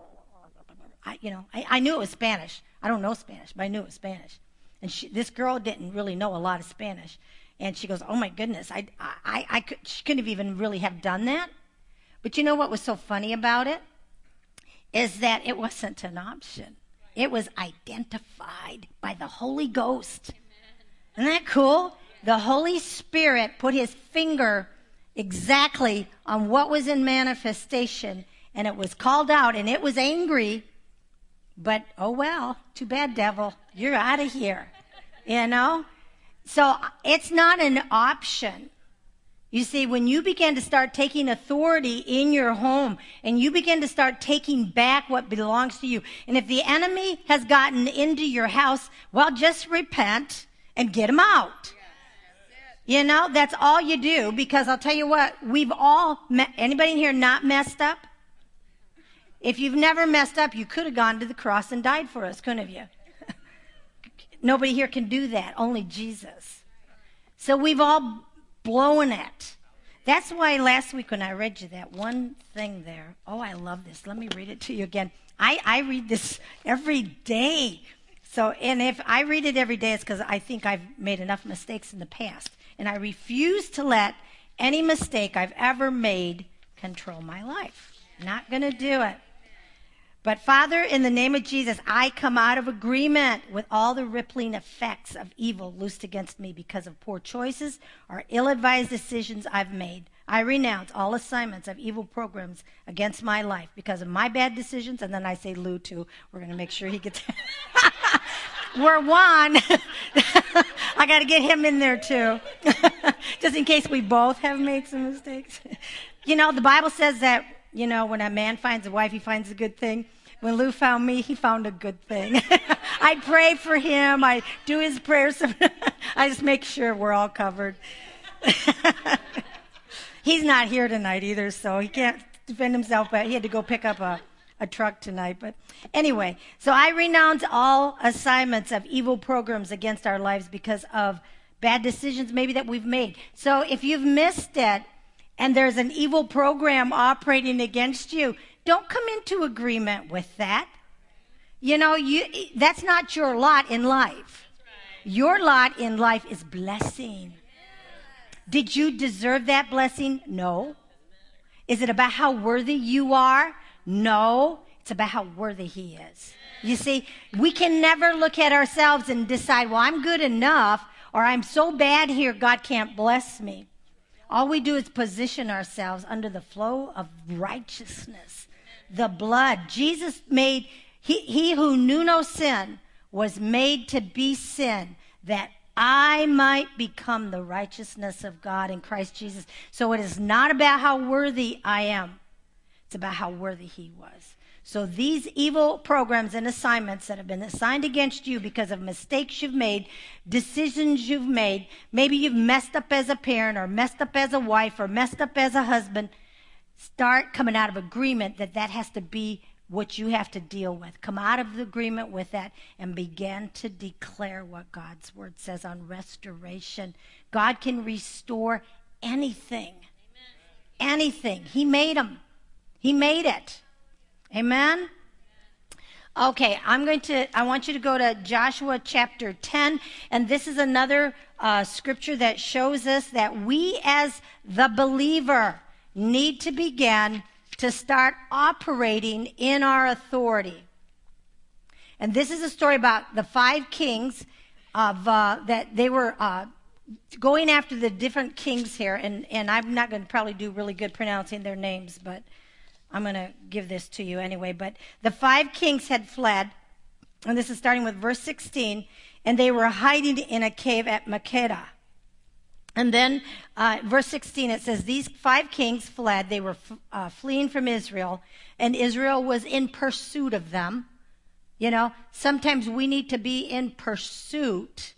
I, you know, I, I knew it was Spanish. I don't know Spanish, but I knew it was Spanish. And she, this girl didn't really know a lot of Spanish. And she goes, oh, my goodness, I, I, I could, she couldn't have even really have done that. But you know what was so funny about it? Is that it wasn't an option. It was identified by the Holy Ghost. Amen. Isn't that cool? The Holy Spirit put his finger exactly on what was in manifestation, and it was called out, and it was angry. But, oh, well, too bad, devil. You're out of here. You know? So it's not an option. You see, when you begin to start taking authority in your home and you begin to start taking back what belongs to you, and if the enemy has gotten into your house, well, just repent and get him out. You know, that's all you do, because I'll tell you what, we've all, me- anybody in here not messed up? If you've never messed up, you could have gone to the cross and died for us, couldn't you? Nobody here can do that, only Jesus. So we've all blown it. That's why last week when I read you that one thing there, oh, I love this. Let me read it to you again. I, I read this every day. So, and if I read it every day, it's because I think I've made enough mistakes in the past. And I refuse to let any mistake I've ever made control my life. Not going to do it. But Father, in the name of Jesus, I come out of agreement with all the rippling effects of evil loosed against me because of poor choices or ill-advised decisions I've made. I renounce all assignments of evil programs against my life because of my bad decisions. And then I say Lou too. We're going to make sure he gets... We're one. I got to get him in there too. Just in case we both have made some mistakes. You know, the Bible says that, you know, when a man finds a wife, he finds a good thing. When Lou found me, he found a good thing. I pray for him. I do his prayers. I just make sure we're all covered. He's not here tonight either, so he can't defend himself, but he had to go pick up a, a truck tonight. But anyway, so I renounce all assignments of evil programs against our lives because of bad decisions maybe that we've made. So if you've missed it and there's an evil program operating against you, don't come into agreement with that. You know, you that's not your lot in life. Your lot in life is blessing. Did you deserve that blessing? No. Is it about how worthy you are? No. It's about how worthy he is. You see, we can never look at ourselves and decide, well, I'm good enough, or I'm so bad here, God can't bless me. All we do is position ourselves under the flow of righteousness, the blood. Jesus made, he, he who knew no sin was made to be sin, that I might become the righteousness of God in Christ Jesus. So it is not about how worthy I am. It's about how worthy he was. So these evil programs and assignments that have been assigned against you because of mistakes you've made, decisions you've made, maybe you've messed up as a parent or messed up as a wife or messed up as a husband, start coming out of agreement that that has to be what you have to deal with. Come out of the agreement with that and begin to declare what God's word says on restoration. God can restore anything. Amen. Anything. He made them. He made it. Amen? Okay, I'm going to, I want you to go to Joshua chapter ten, and this is another uh, scripture that shows us that we as the believer need to begin to start operating in our authority. And this is a story about the five kings of, uh, that they were uh, going after the different kings here, and, and I'm not going to probably do really good pronouncing their names, but I'm going to give this to you anyway. But the five kings had fled, and this is starting with verse sixteen, and they were hiding in a cave at Makkedah. And then uh, verse sixteen, it says, these five kings fled. They were f- uh, fleeing from Israel, and Israel was in pursuit of them. You know, sometimes we need to be in pursuit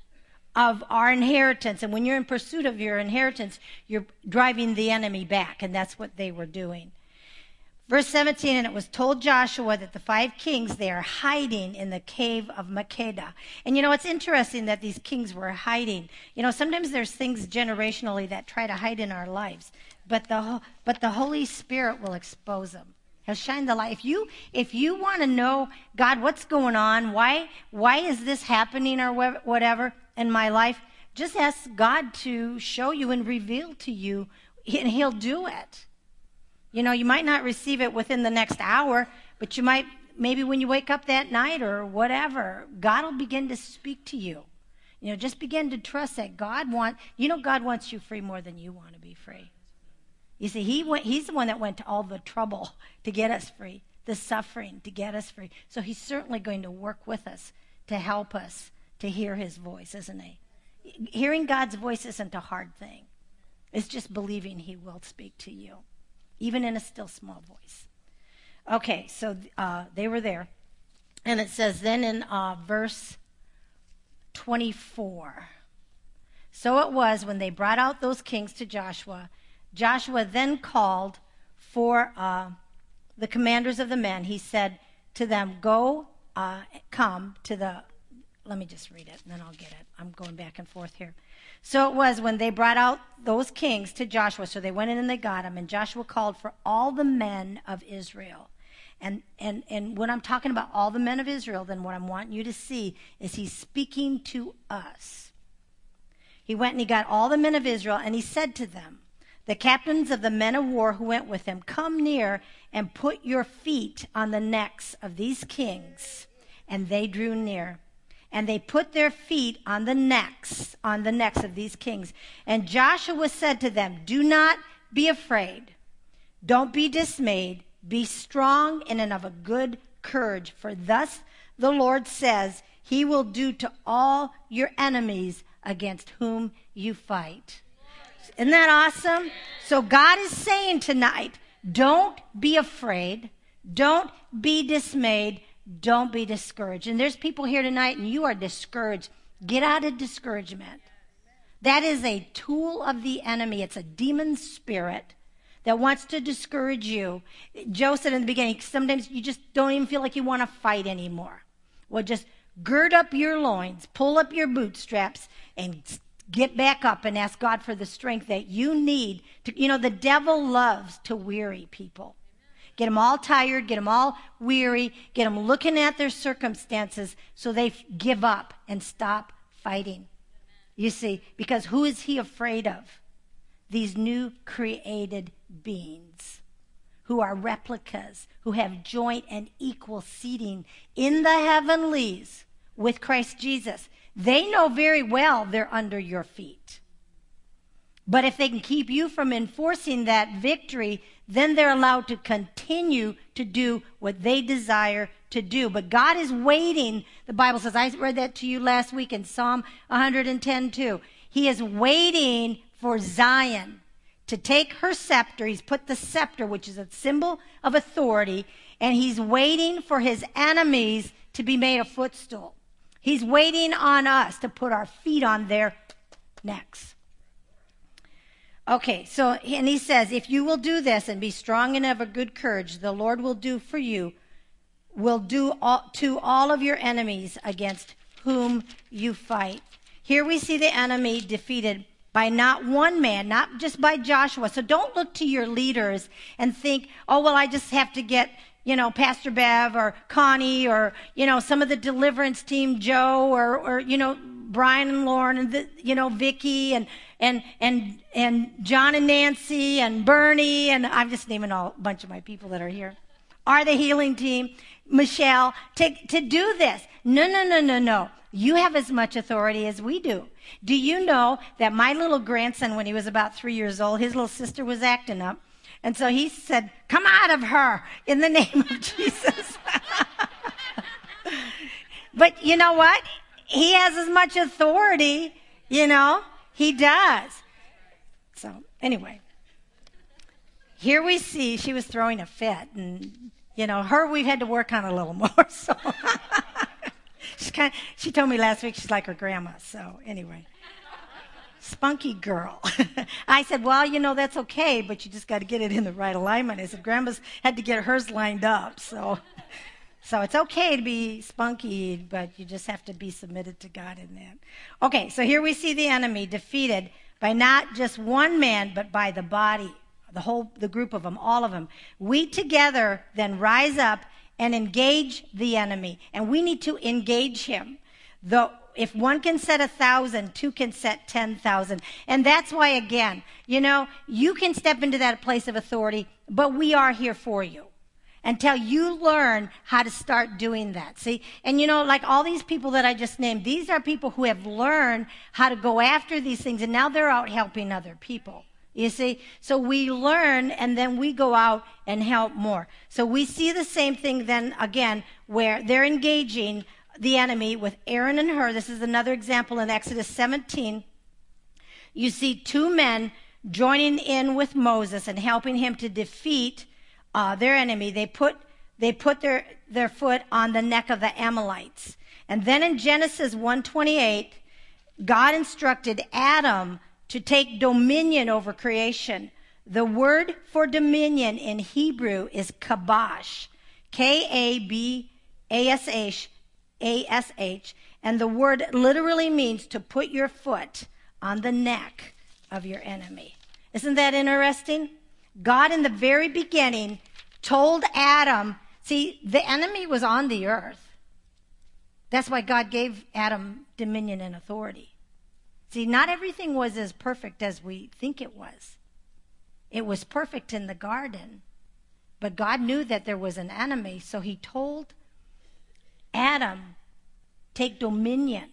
of our inheritance. And when you're in pursuit of your inheritance, you're driving the enemy back, and that's what they were doing. Verse seventeen, and it was told Joshua that the five kings, they are hiding in the cave of Makkedah. And you know, it's interesting that these kings were hiding. You know, sometimes there's things generationally that try to hide in our lives, but the, but the Holy Spirit will expose them. He'll shine the light. If you, if you want to know, God, what's going on? Why, why is this happening or whatever in my life? Just ask God to show you and reveal to you, and He'll do it. You know, you might not receive it within the next hour, but you might, maybe when you wake up that night or whatever, God will begin to speak to you. You know, just begin to trust that God wants, you know, God wants you free more than you want to be free. You see, he went, he's the one that went to all the trouble to get us free, the suffering to get us free. So he's certainly going to work with us to help us to hear his voice, isn't he? Hearing God's voice isn't a hard thing. It's just believing he will speak to you, even in a still small voice. Okay, so uh, they were there. And it says then in uh, verse twenty-four, so it was when they brought out those kings to Joshua, Joshua then called for uh, the commanders of the men. He said to them, go, uh, come to the, let me just read it and then I'll get it. I'm going back and forth here. So it was when they brought out those kings to Joshua, so they went in and they got them, and Joshua called for all the men of Israel. And, and, and when I'm talking about all the men of Israel, then what I'm wanting you to see is he's speaking to us. He went and he got all the men of Israel, and he said to them, the captains of the men of war who went with him, come near and put your feet on the necks of these kings. And they drew near. And they put their feet on the necks, on the necks of these kings. And Joshua said to them, do not be afraid. Don't be dismayed. Be strong and of a good courage. For thus the Lord says, he will do to all your enemies against whom you fight. Isn't that awesome? So God is saying tonight, don't be afraid. Don't be dismayed. Don't be discouraged. And there's people here tonight and you are discouraged. Get out of discouragement. That is a tool of the enemy. It's a demon spirit that wants to discourage you. Joe said in the beginning, sometimes you just don't even feel like you want to fight anymore. Well, just gird up your loins, pull up your bootstraps, and get back up and ask God for the strength that you need. To, you know, the devil loves to weary people. Get them all tired, get them all weary, get them looking at their circumstances so they f- give up and stop fighting. You see, because who is he afraid of? These new created beings who are replicas, who have joint and equal seating in the heavenlies with Christ Jesus. They know very well they're under your feet. But if they can keep you from enforcing that victory, then they're allowed to continue to do what they desire to do. But God is waiting. The Bible says, I read that to you last week in Psalm one ten two. He is waiting for Zion to take her scepter. He's put the scepter, which is a symbol of authority, and he's waiting for his enemies to be made a footstool. He's waiting on us to put our feet on their necks. Okay, so, and he says, if you will do this and be strong and of a good courage, the Lord will do for you, will do all, to all of your enemies against whom you fight. Here we see the enemy defeated by not one man, not just by Joshua. So don't look to your leaders and think, oh, well, I just have to get you know, Pastor Bev or Connie or, you know, some of the deliverance team, Joe or, or you know, Brian and Lauren and, the, you know, Vicky and, and, and, and John and Nancy and Bernie. And I'm just naming all, a bunch of my people that are here. Are the healing team, Michelle, to, to do this. No, no, no, no, no. You have as much authority as we do. Do you know that my little grandson, when he was about three years old, his little sister was acting up. And so he said, come out of her in the name of Jesus. But you know what? He has as much authority, you know, he does. So anyway, here we see she was throwing a fit. And, you know, her we've had to work on a little more. So she's kind of, she told me last week she's like her grandma. So anyway. Spunky girl. I said, well, you know, that's okay, but you just got to get it in the right alignment. I said, Grandma's had to get hers lined up. So so it's okay to be spunky, but you just have to be submitted to God in that. Okay, so here we see the enemy defeated by not just one man, but by the body, the whole, the group of them, all of them. We together then rise up and engage the enemy, and we need to engage him. The If one can set a thousand, two can set ten thousand. And that's why, again, you know, you can step into that place of authority, but we are here for you until you learn how to start doing that. See? And, you know, like all these people that I just named, these are people who have learned how to go after these things, and now they're out helping other people. You see? So we learn, and then we go out and help more. So we see the same thing then, again, where they're engaging the enemy with Aaron and Hur. This is another example in Exodus seventeen. You see two men joining in with Moses and helping him to defeat uh, their enemy. They put they put their, their foot on the neck of the Amalekites. And then in Genesis one twenty-eight, God instructed Adam to take dominion over creation. The word for dominion in Hebrew is kabash, K A B A S H. A S H, and the word literally means to put your foot on the neck of your enemy. Isn't that interesting? God in the very beginning told Adam, see, the enemy was on the earth. That's why God gave Adam dominion and authority. See, not everything was as perfect as we think it was. It was perfect in the garden, but God knew that there was an enemy, so he told Adam, take dominion.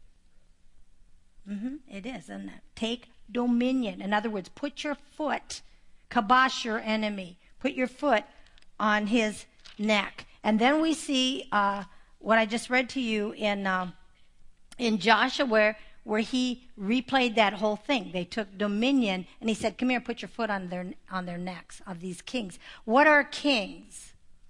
Mm-hmm, it is, isn't it? Take dominion. In other words, put your foot, kabash your enemy. Put your foot on his neck. And then we see uh, what I just read to you in uh, in Joshua, where, where he replayed that whole thing. They took dominion, and he said, come here, put your foot on their on their necks of these kings. What are kings?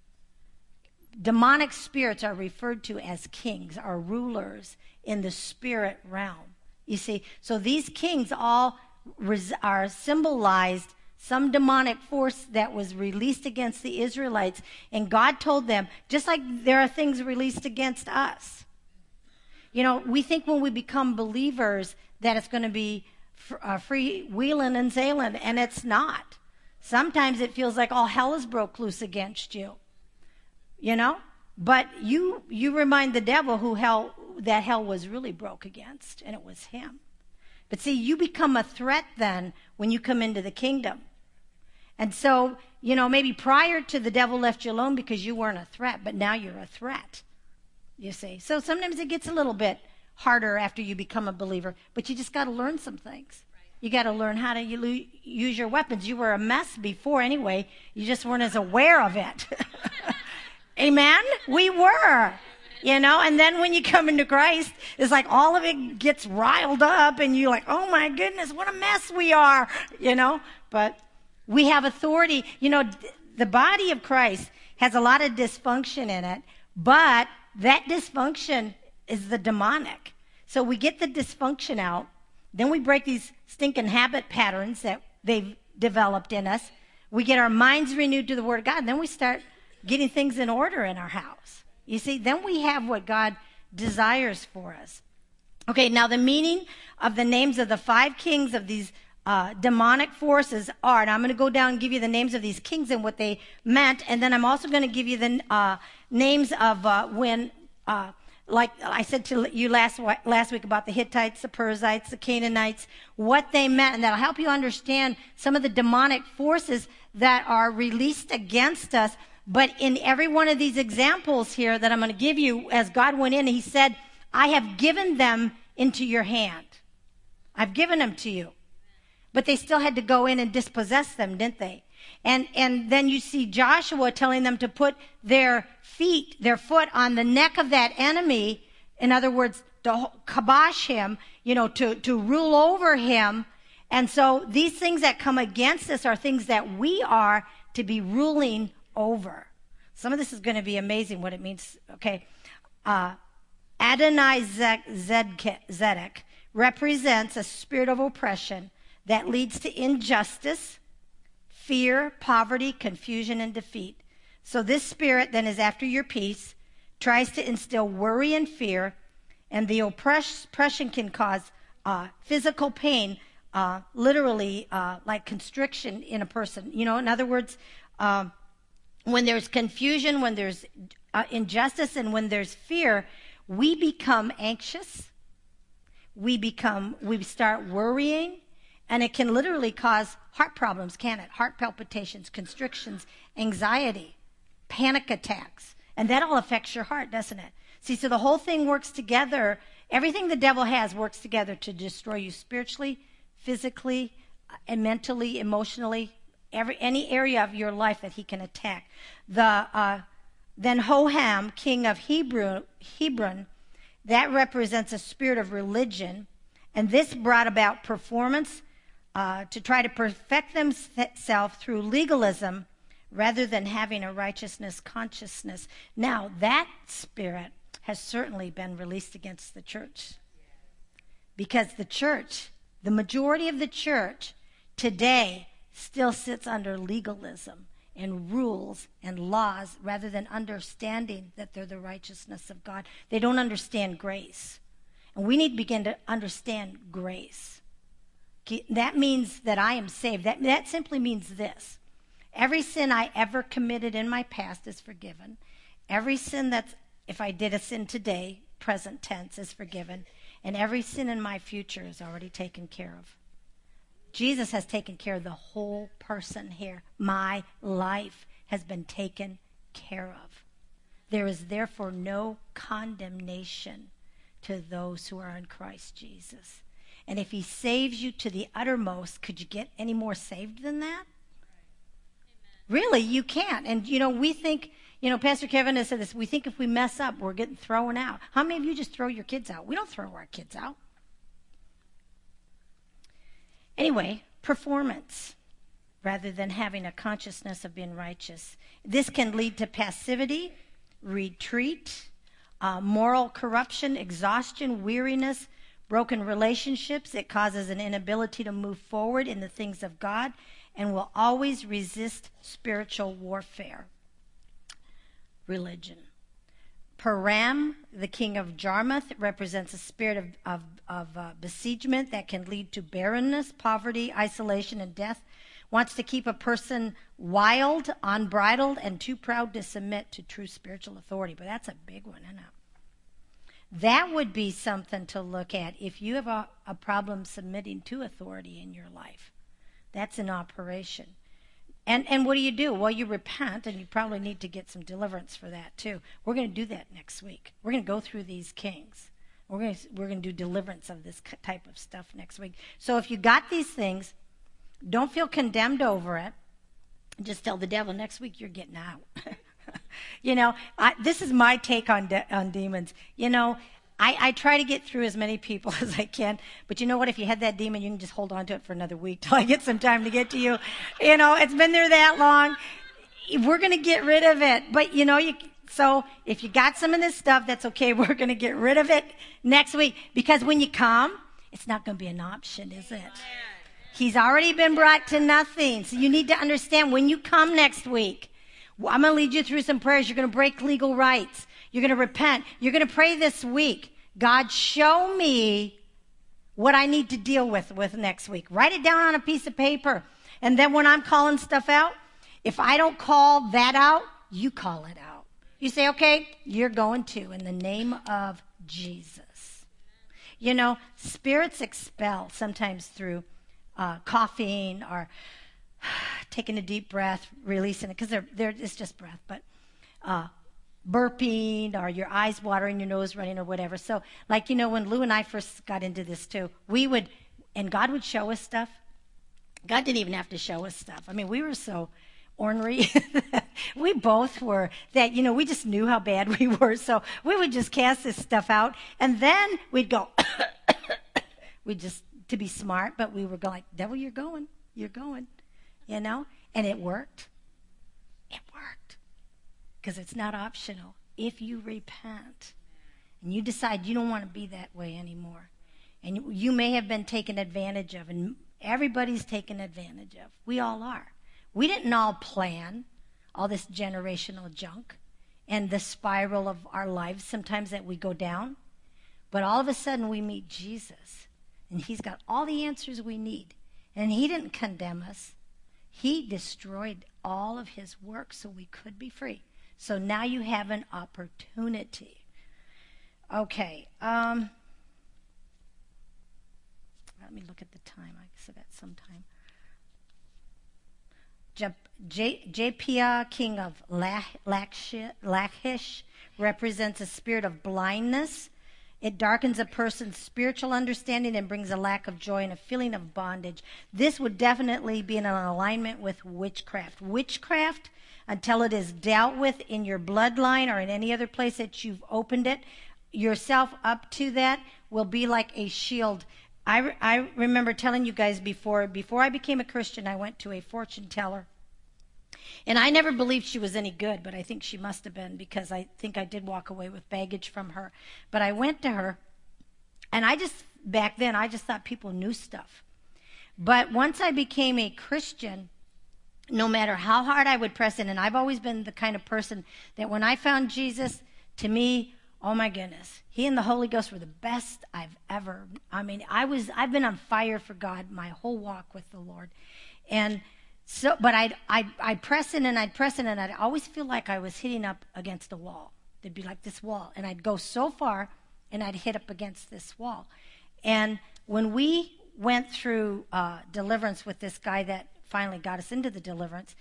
Demonic spirits are referred to as kings, are rulers in the spirit realm. You see, so these kings all res- are symbolized some demonic force that was released against the Israelites, and God told them, just like there are things released against us. You know, we think when we become believers that it's going to be fr- uh, free wheeling and sailing, and it's not. Sometimes it feels like all hell is broke loose against you. You know, but you you remind the devil who hell that hell was really broke against, and it was him. But see, you become a threat then when you come into the kingdom. And so, you know, maybe prior to the devil left you alone because you weren't a threat, but now you're a threat. You see, so sometimes it gets a little bit harder after you become a believer, but you just got to learn some things. You got to learn how to use your weapons. You were a mess before anyway. You just weren't as aware of it. Amen? We were, you know, and then when you come into Christ, it's like all of it gets riled up and you're like, oh my goodness, what a mess we are, you know, but we have authority. You know, the body of Christ has a lot of dysfunction in it, but that dysfunction is the demonic. So we get the dysfunction out, then we break these stinking habit patterns that they've developed in us. We get our minds renewed to the Word of God, and then we start getting things in order in our house. You see, then we have what God desires for us. Okay, now the meaning of the names of the five kings of these uh, demonic forces are, and I'm going to go down and give you the names of these kings and what they meant, and then I'm also going to give you the uh, names of uh, when, uh, like I said to you last last week about the Hittites, the Perizzites, the Canaanites, what they meant, and that'll help you understand some of the demonic forces that are released against us. But in every one of these examples here that I'm going to give you, as God went in, he said, I have given them into your hand. I've given them to you. But they still had to go in and dispossess them, didn't they? And and then you see Joshua telling them to put their feet, their foot on the neck of that enemy. In other words, to kibosh him, you know, to, to rule over him. And so these things that come against us are things that we are to be ruling over. Some of this is going to be amazing what it means. Okay. Uh, Adonai-Zedek represents a spirit of oppression that leads to injustice, fear, poverty, confusion, and defeat. So this spirit then is after your peace, tries to instill worry and fear, and the oppress- oppression can cause uh, physical pain, uh, literally uh, like constriction in a person. You know, in other words, um, when there's confusion, when there's uh, injustice, and when there's fear, we become anxious. We become, we start worrying, and it can literally cause heart problems, can it? Heart palpitations, constrictions, anxiety, panic attacks. And that all affects your heart, doesn't it? See, so the whole thing works together. Everything the devil has works together to destroy you spiritually, physically, and mentally, emotionally, every any area of your life that he can attack. The uh, then Hoham, king of Hebrew, Hebron, that represents a spirit of religion, and this brought about performance uh, to try to perfect themselves through legalism rather than having a righteousness consciousness. Now, that spirit has certainly been released against the church, because the church, the majority of the church today, still sits under legalism and rules and laws rather than understanding that they're the righteousness of God. They don't understand grace. And we need to begin to understand grace. That means that I am saved. That, that simply means this. Every sin I ever committed in my past is forgiven. Every sin that's, if I did a sin today, present tense, is forgiven. And every sin in my future is already taken care of. Jesus has taken care of the whole person here. My life has been taken care of. There is therefore no condemnation to those who are in Christ Jesus. And if he saves you to the uttermost, could you get any more saved than that? Really, you can't. And, you know, we think, you know, Pastor Kevin has said this, we think if we mess up, we're getting thrown out. How many of you just throw your kids out? We don't throw our kids out. Anyway, performance rather than having a consciousness of being righteous. This can lead to passivity, retreat, uh, moral corruption, exhaustion, weariness, broken relationships. It causes an inability to move forward in the things of God and will always resist spiritual warfare. Religion. Param, the king of Jarmuth, represents a spirit of, of, of uh, besiegement that can lead to barrenness, poverty, isolation, and death. Wants to keep a person wild, unbridled, and too proud to submit to true spiritual authority. But that's a big one, isn't it? That would be something to look at if you have a, a problem submitting to authority in your life. That's an operation. And and what do you do? Well, you repent, and you probably need to get some deliverance for that too. We're going to do that next week. We're going to go through these kings. We're going to we're going to do deliverance of this type of stuff next week. So if you got these things, don't feel condemned over it. Just tell the devil next week you're getting out. you know, I, this is my take on de- on demons. You know, I, I try to get through as many people as I can, but you know what? If you had that demon, you can just hold on to it for another week till I get some time to get to you. You know, it's been there that long. We're going to get rid of it. But, you know, you so if you got some of this stuff, that's okay. We're going to get rid of it next week. Because when you come, it's not going to be an option, is it? He's already been brought to nothing. So you need to understand when you come next week, I'm going to lead you through some prayers. You're going to break legal rights. You're going to repent. You're going to pray this week. God, show me what I need to deal with with next week. Write it down on a piece of paper. And then when I'm calling stuff out, if I don't call that out, you call it out. You say, okay, you're going to in the name of Jesus. You know, spirits expel sometimes through uh, coughing or taking a deep breath, releasing it, because they're, they're, it's just breath, but uh, burping or your eyes watering, your nose running or whatever. So, like, you know, when Lou and I first got into this too, we would, and God would show us stuff. God didn't even have to show us stuff. I mean, we were so ornery. We both were that, you know, we just knew how bad we were. So we would just cast this stuff out. And then we'd go, we just, to be smart, but we were going like, devil, you're going, you're going, you know? And it worked. It worked. Because it's not optional. If you repent and you decide you don't want to be that way anymore, and you, you may have been taken advantage of, and everybody's taken advantage of. We all are. We didn't all plan all this generational junk and the spiral of our lives sometimes that we go down. But all of a sudden we meet Jesus, and he's got all the answers we need. And he didn't condemn us. He destroyed all of his work so we could be free. So now you have an opportunity. Okay. Um, let me look at the time. I still got some time. Japhia, king of Lachish, represents a spirit of blindness. It darkens a person's spiritual understanding and brings a lack of joy and a feeling of bondage. This would definitely be in an alignment with witchcraft. Witchcraft, until it is dealt with in your bloodline or in any other place that you've opened it, yourself up to that will be like a shield. I, re- I remember telling you guys before, before I became a Christian, I went to a fortune teller. And I never believed she was any good, but I think she must have been, because I think I did walk away with baggage from her. But I went to her, and I just, back then, I just thought people knew stuff. But once I became a Christian, no matter how hard I would press in, and I've always been the kind of person that when I found Jesus, to me, oh my goodness, he and the Holy Ghost were the best I've ever, I mean, I was, I've been on fire for God my whole walk with the Lord. And so, but I'd, I'd, I'd press in and I'd press in and I'd always feel like I was hitting up against a wall. There'd be like this wall, and I'd go so far and I'd hit up against this wall. And when we went through uh, deliverance with this guy that finally got us into the deliverance,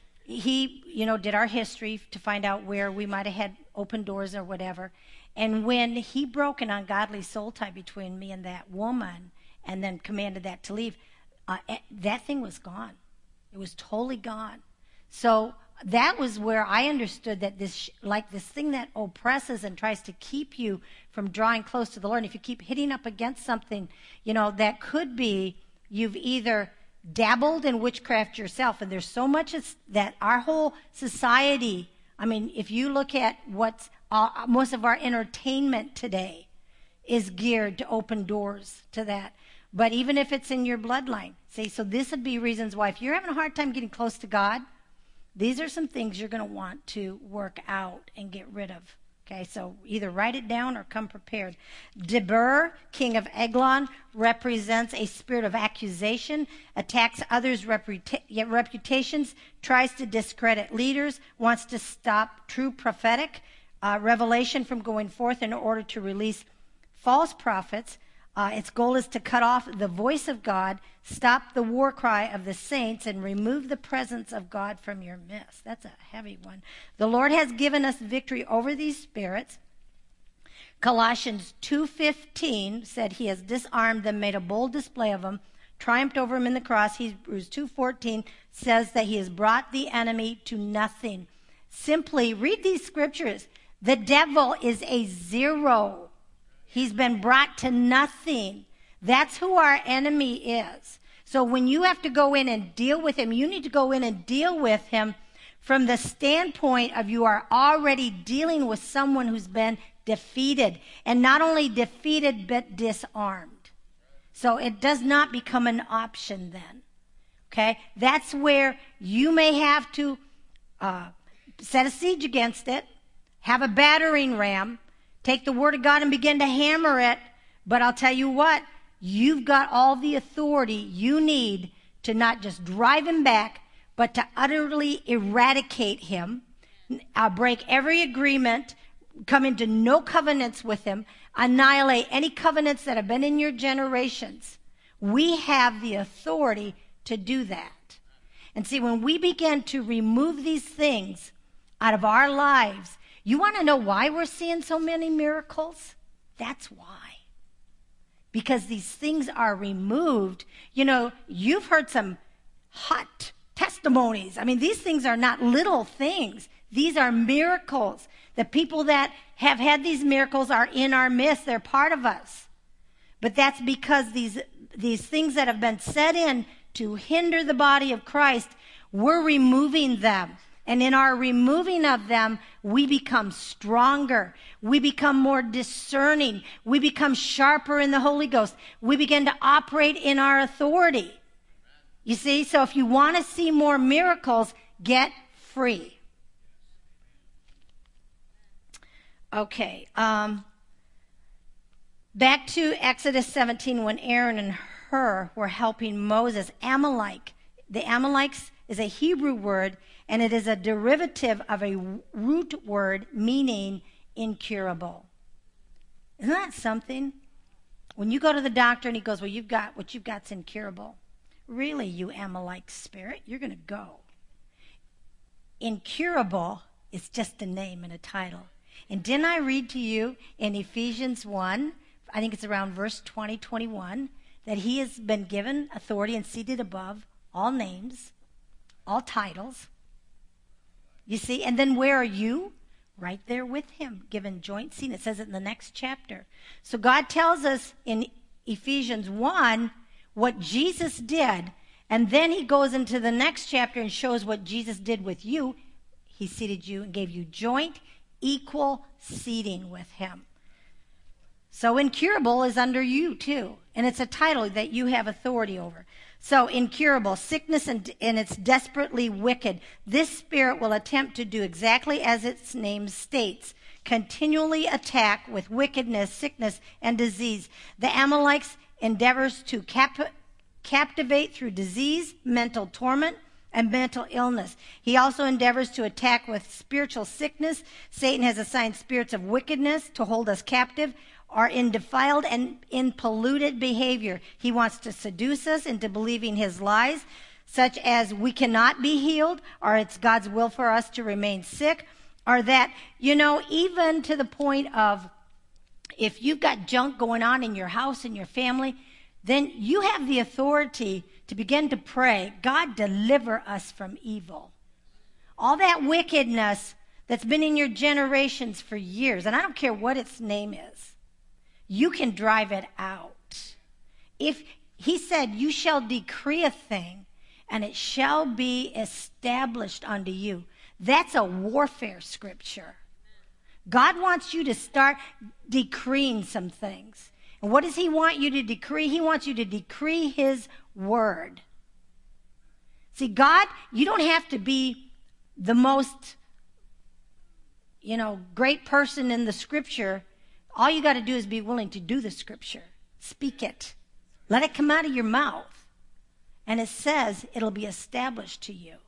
he, you know, did our history to find out where we might have had open doors or whatever. And when he broke an ungodly soul tie between me and that woman and then commanded that to leave, uh, that thing was gone. It was totally gone. So that was where I understood that this, like this thing that oppresses and tries to keep you from drawing close to the Lord. And if you keep hitting up against something, you know, that could be you've either dabbled in witchcraft yourself. And there's so much that our whole society, I mean, if you look at what's uh, most of our entertainment today is geared to open doors to that. But even if it's in your bloodline, see, so this would be reasons why if you're having a hard time getting close to God, these are some things you're going to want to work out and get rid of. Okay, so either write it down or come prepared. Deber, king of Eglon, represents a spirit of accusation, attacks others' reputa- reputations, tries to discredit leaders, wants to stop true prophetic uh, revelation from going forth in order to release false prophets. Uh, its goal is to cut off the voice of God, stop the war cry of the saints, and remove the presence of God from your midst. That's a heavy one. The Lord has given us victory over these spirits. Colossians two fifteen said he has disarmed them, made a bold display of them, triumphed over them in the cross. Hebrews two fourteen says that he has brought the enemy to nothing. Simply read these scriptures. The devil is a zero. He's been brought to nothing. That's who our enemy is. So when you have to go in and deal with him, you need to go in and deal with him from the standpoint of you are already dealing with someone who's been defeated. And not only defeated, but disarmed. So it does not become an option then. Okay? That's where you may have to uh, set a siege against it, have a battering ram, take the word of God and begin to hammer it. But I'll tell you what, you've got all the authority you need to not just drive him back, but to utterly eradicate him, uh, break every agreement, come into no covenants with him, annihilate any covenants that have been in your generations. We have the authority to do that. And see, when we begin to remove these things out of our lives, you want to know why we're seeing so many miracles? That's why. Because these things are removed. You know, you've heard some hot testimonies. I mean, these things are not little things. These are miracles. The people that have had these miracles are in our midst. They're part of us. But that's because these, these things that have been set in to hinder the body of Christ, we're removing them. And in our removing of them, we become stronger. We become more discerning. We become sharper in the Holy Ghost. We begin to operate in our authority. You see, so if you want to see more miracles, get free. Okay. Um, back to Exodus seventeen, when Aaron and Hur were helping Moses. Amalek. The Amalekites is a Hebrew word, and it is a derivative of a root word meaning incurable. Isn't that something? When you go to the doctor and he goes, well, you've got, what you've got's incurable. Really, you Amalek spirit, you're going to go. Incurable is just a name and a title. And didn't I read to you in Ephesians one, I think it's around verse twenty, twenty-one, that he has been given authority and seated above all names, all titles. You see, and then where are you? Right there with him, given joint seat. It says it in the next chapter. So God tells us in Ephesians one what Jesus did, and then he goes into the next chapter and shows what Jesus did with you. He seated you and gave you joint, equal seating with him. So incurable is under you too, and it's a title that you have authority over. So incurable, sickness, and, and it's desperately wicked. This spirit will attempt to do exactly as its name states, continually attack with wickedness, sickness, and disease. The Amalekites endeavors to cap- captivate through disease, mental torment, and mental illness. He also endeavors to attack with spiritual sickness. Satan has assigned spirits of wickedness to hold us captive, are in defiled and in polluted behavior. He wants to seduce us into believing his lies, such as we cannot be healed, or it's God's will for us to remain sick, or that, you know, even to the point of if you've got junk going on in your house and your family, then you have the authority to begin to pray, God, deliver us from evil. All that wickedness that's been in your generations for years, and I don't care what its name is, you can drive it out. If he said, you shall decree a thing, and it shall be established unto you. That's a warfare scripture. God wants you to start decreeing some things. And what does he want you to decree? He wants you to decree his word. See, God, you don't have to be the most, you know, great person in the scripture. All you got to do is be willing to do the scripture. Speak it. Let it come out of your mouth. And it says it'll be established to you.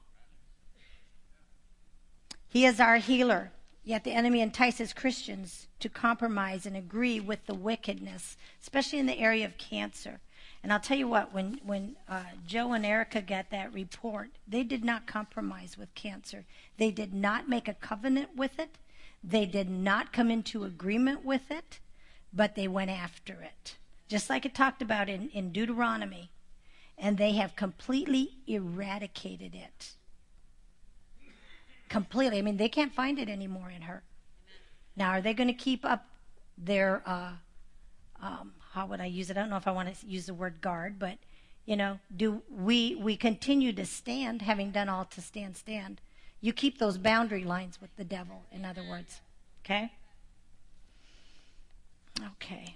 He is our healer. Yet the enemy entices Christians to compromise and agree with the wickedness, especially in the area of cancer. And I'll tell you what, when, when uh, Joe and Erica got that report, they did not compromise with cancer. They did not make a covenant with it. They did not come into agreement with it, but they went after it. Just like it talked about in, in Deuteronomy. And they have completely eradicated it. Completely. I mean, they can't find it anymore in her. Now, are they going to keep up their, uh, um, how would I use it? I don't know if I want to use the word guard, but, you know, do we, we continue to stand, having done all to stand, stand. You keep those boundary lines with the devil, in other words. Okay? Okay.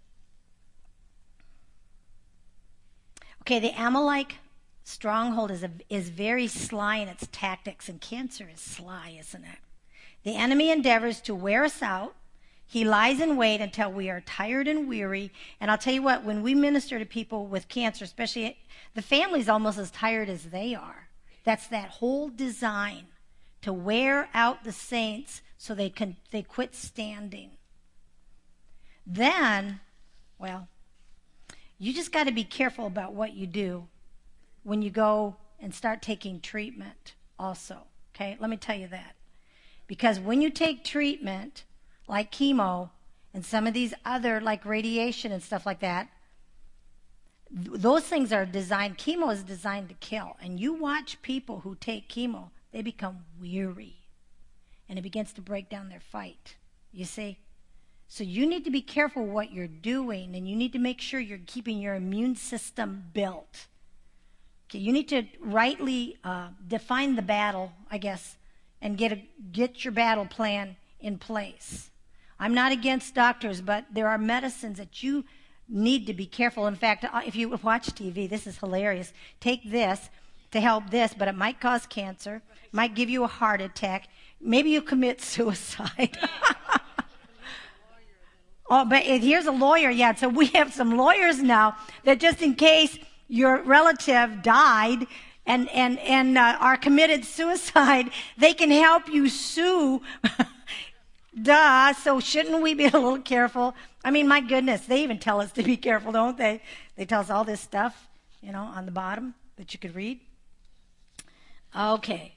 Okay, the Amalek stronghold is, a, is very sly in its tactics, and cancer is sly, isn't it? The enemy endeavors to wear us out, He lies in wait until we are tired and weary. And I'll tell you what, when we minister to people with cancer, especially the family's almost as tired as they are. That's that whole design to wear out the saints so they can they quit standing. Then, well, you just got to be careful about what you do when you go and start taking treatment also. Okay, let me tell you that. Because when you take treatment, like chemo and some of these other, like radiation and stuff like that, th- those things are designed, chemo is designed to kill. And you watch people who take chemo, they become weary. And it begins to break down their fight, you see? So you need to be careful what you're doing, and you need to make sure you're keeping your immune system built. Okay, you need to rightly uh, define the battle, I guess, and get a, get your battle plan in place. I'm not against doctors, but there are medicines that you need to be careful. In fact, if you watch T V, this is hilarious. Take this to help this, but it might cause cancer, might give you a heart attack. Maybe you commit suicide. Oh, but here's a lawyer, yeah. So we have some lawyers now that just in case your relative died and and and uh, are committed suicide, they can help you sue. Duh. So shouldn't we be a little careful? I mean, my goodness, they even tell us to be careful, don't they? They tell us all this stuff, you know, on the bottom that you could read. Okay.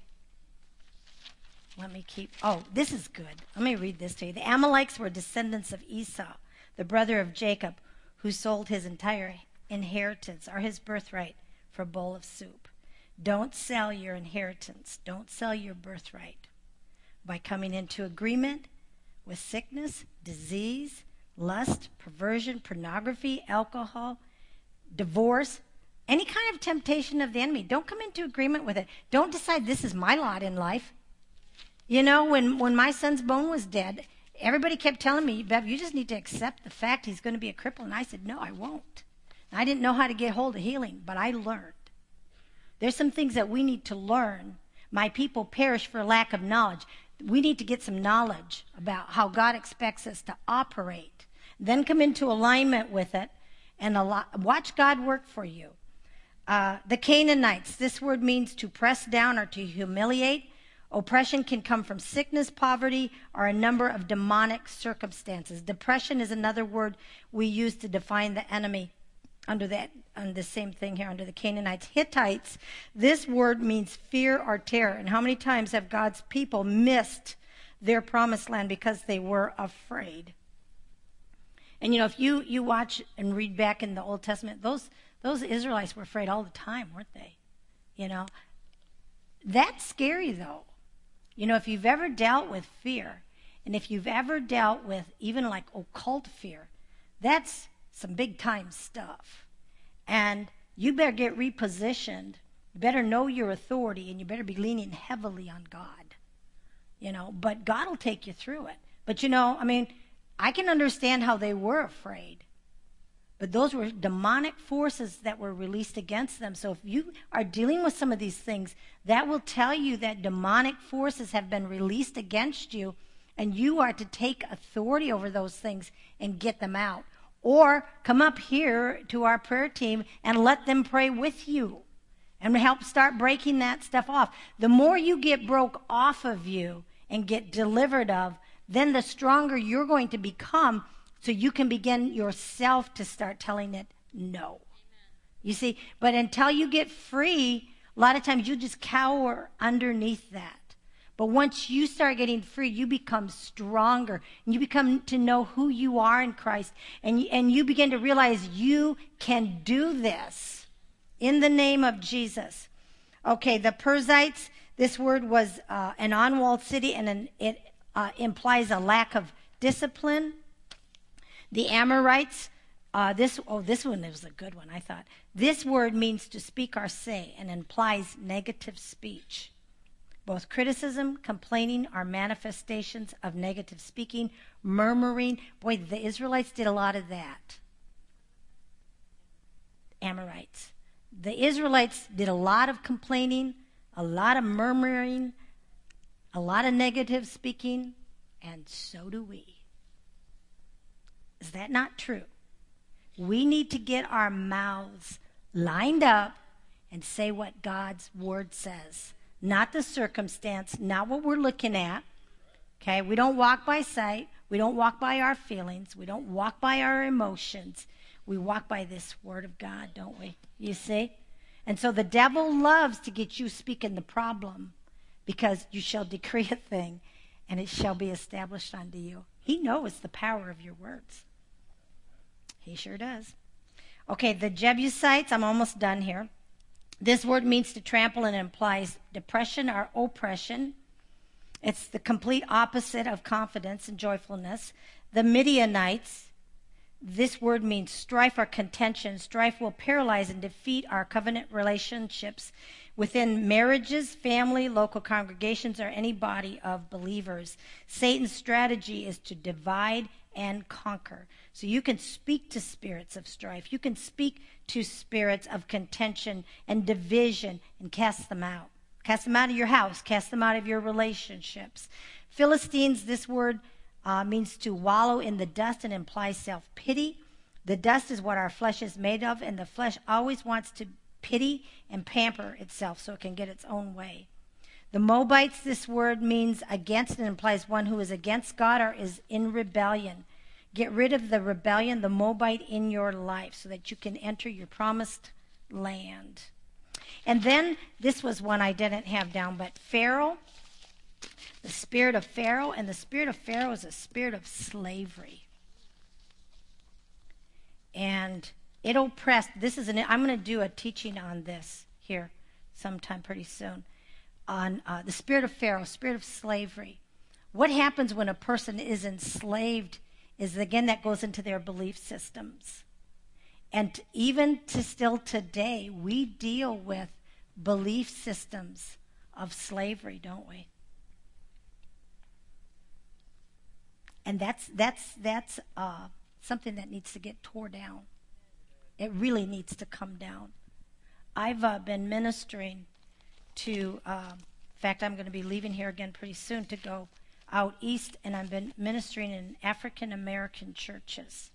Let me keep, oh, this is good. Let me read this to you. The Amalekites were descendants of Esau, the brother of Jacob, who sold his entire inheritance or his birthright for a bowl of soup. Don't sell your inheritance. Don't sell your birthright by coming into agreement with sickness, disease, lust, perversion, pornography, alcohol, divorce, any kind of temptation of the enemy. Don't come into agreement with it. Don't decide this is my lot in life. You know, when, when my son's bone was dead, everybody kept telling me, Bev, you just need to accept the fact he's going to be a cripple. And I said, no, I won't. And I didn't know how to get hold of healing, but I learned. There's some things that we need to learn. My people perish for lack of knowledge. We need to get some knowledge about how God expects us to operate. Then come into alignment with it and al- watch God work for you. Uh, the Canaanites, this word means to press down or to humiliate. Oppression can come from sickness, poverty, or a number of demonic circumstances. Depression is another word we use to define the enemy under that, under the same thing here, under the Canaanites. Hittites, this word means fear or terror. And how many times have God's people missed their promised land because they were afraid? And you know, if you, you watch and read back in the Old Testament, those, those Israelites were afraid all the time, weren't they? You know, that's scary though. You know, if you've ever dealt with fear, and if you've ever dealt with even like occult fear, that's some big time stuff. And you better get repositioned. You better know your authority, and you better be leaning heavily on God. You know, but God will take you through it. But you know, I mean, I can understand how they were afraid. But those were demonic forces that were released against them. So if you are dealing with some of these things, that will tell you that demonic forces have been released against you, and you are to take authority over those things and get them out. Or come up here to our prayer team and let them pray with you and help start breaking that stuff off. The more you get broke off of you and get delivered of, then the stronger you're going to become. So you can begin yourself to start telling it no. Amen. You see, but until you get free, a lot of times you just cower underneath that. But once you start getting free, you become stronger. And you become to know who you are in Christ. And you, and you begin to realize you can do this in the name of Jesus. Okay, the Perizzites, this word was uh, an unwalled city, and an, it uh, implies a lack of discipline. The Amorites, uh, this oh, this one was a good one, I thought. This word means to speak or say and implies negative speech. Both criticism, complaining are manifestations of negative speaking, murmuring. Boy, the Israelites did a lot of that. Amorites. The Israelites did a lot of complaining, a lot of murmuring, a lot of negative speaking, and so do we. Is that not true? We need to get our mouths lined up and say what God's word says, not the circumstance, not what we're looking at. Okay, we don't walk by sight. We don't walk by our feelings. We don't walk by our emotions. We walk by this word of God, don't we? You see? And so the devil loves to get you speaking the problem, because you shall decree a thing and it shall be established unto you. He knows the power of your words. He sure does. Okay, the Jebusites, I'm almost done here. This word means to trample and implies depression or oppression. It's the complete opposite of confidence and joyfulness. The Midianites, this word means strife or contention. Strife will paralyze and defeat our covenant relationships within marriages, family, local congregations, or any body of believers. Satan's strategy is to divide and conquer. So you can speak to spirits of strife. You can speak to spirits of contention and division and cast them out. Cast them out of your house. Cast them out of your relationships. Philistines, this word uh, means to wallow in the dust and implies self-pity. The dust is what our flesh is made of, and the flesh always wants to pity and pamper itself so it can get its own way. The Moabites, this word means against and implies one who is against God or is in rebellion. Get rid of the rebellion, the Moabite in your life, so that you can enter your promised land. And then, this was one I didn't have down, but Pharaoh, the spirit of Pharaoh, and the spirit of Pharaoh is a spirit of slavery. And it oppressed, this is an, I'm going to do a teaching on this here sometime pretty soon, on uh, the spirit of Pharaoh, spirit of slavery. What happens when a person is enslaved is, again, that goes into their belief systems. And even to still today, we deal with belief systems of slavery, don't we? And that's that's that's uh, something that needs to get tore down. It really needs to come down. I've uh, been ministering to, uh, in fact, I'm going to be leaving here again pretty soon to go out east, and I've been ministering in African American churches.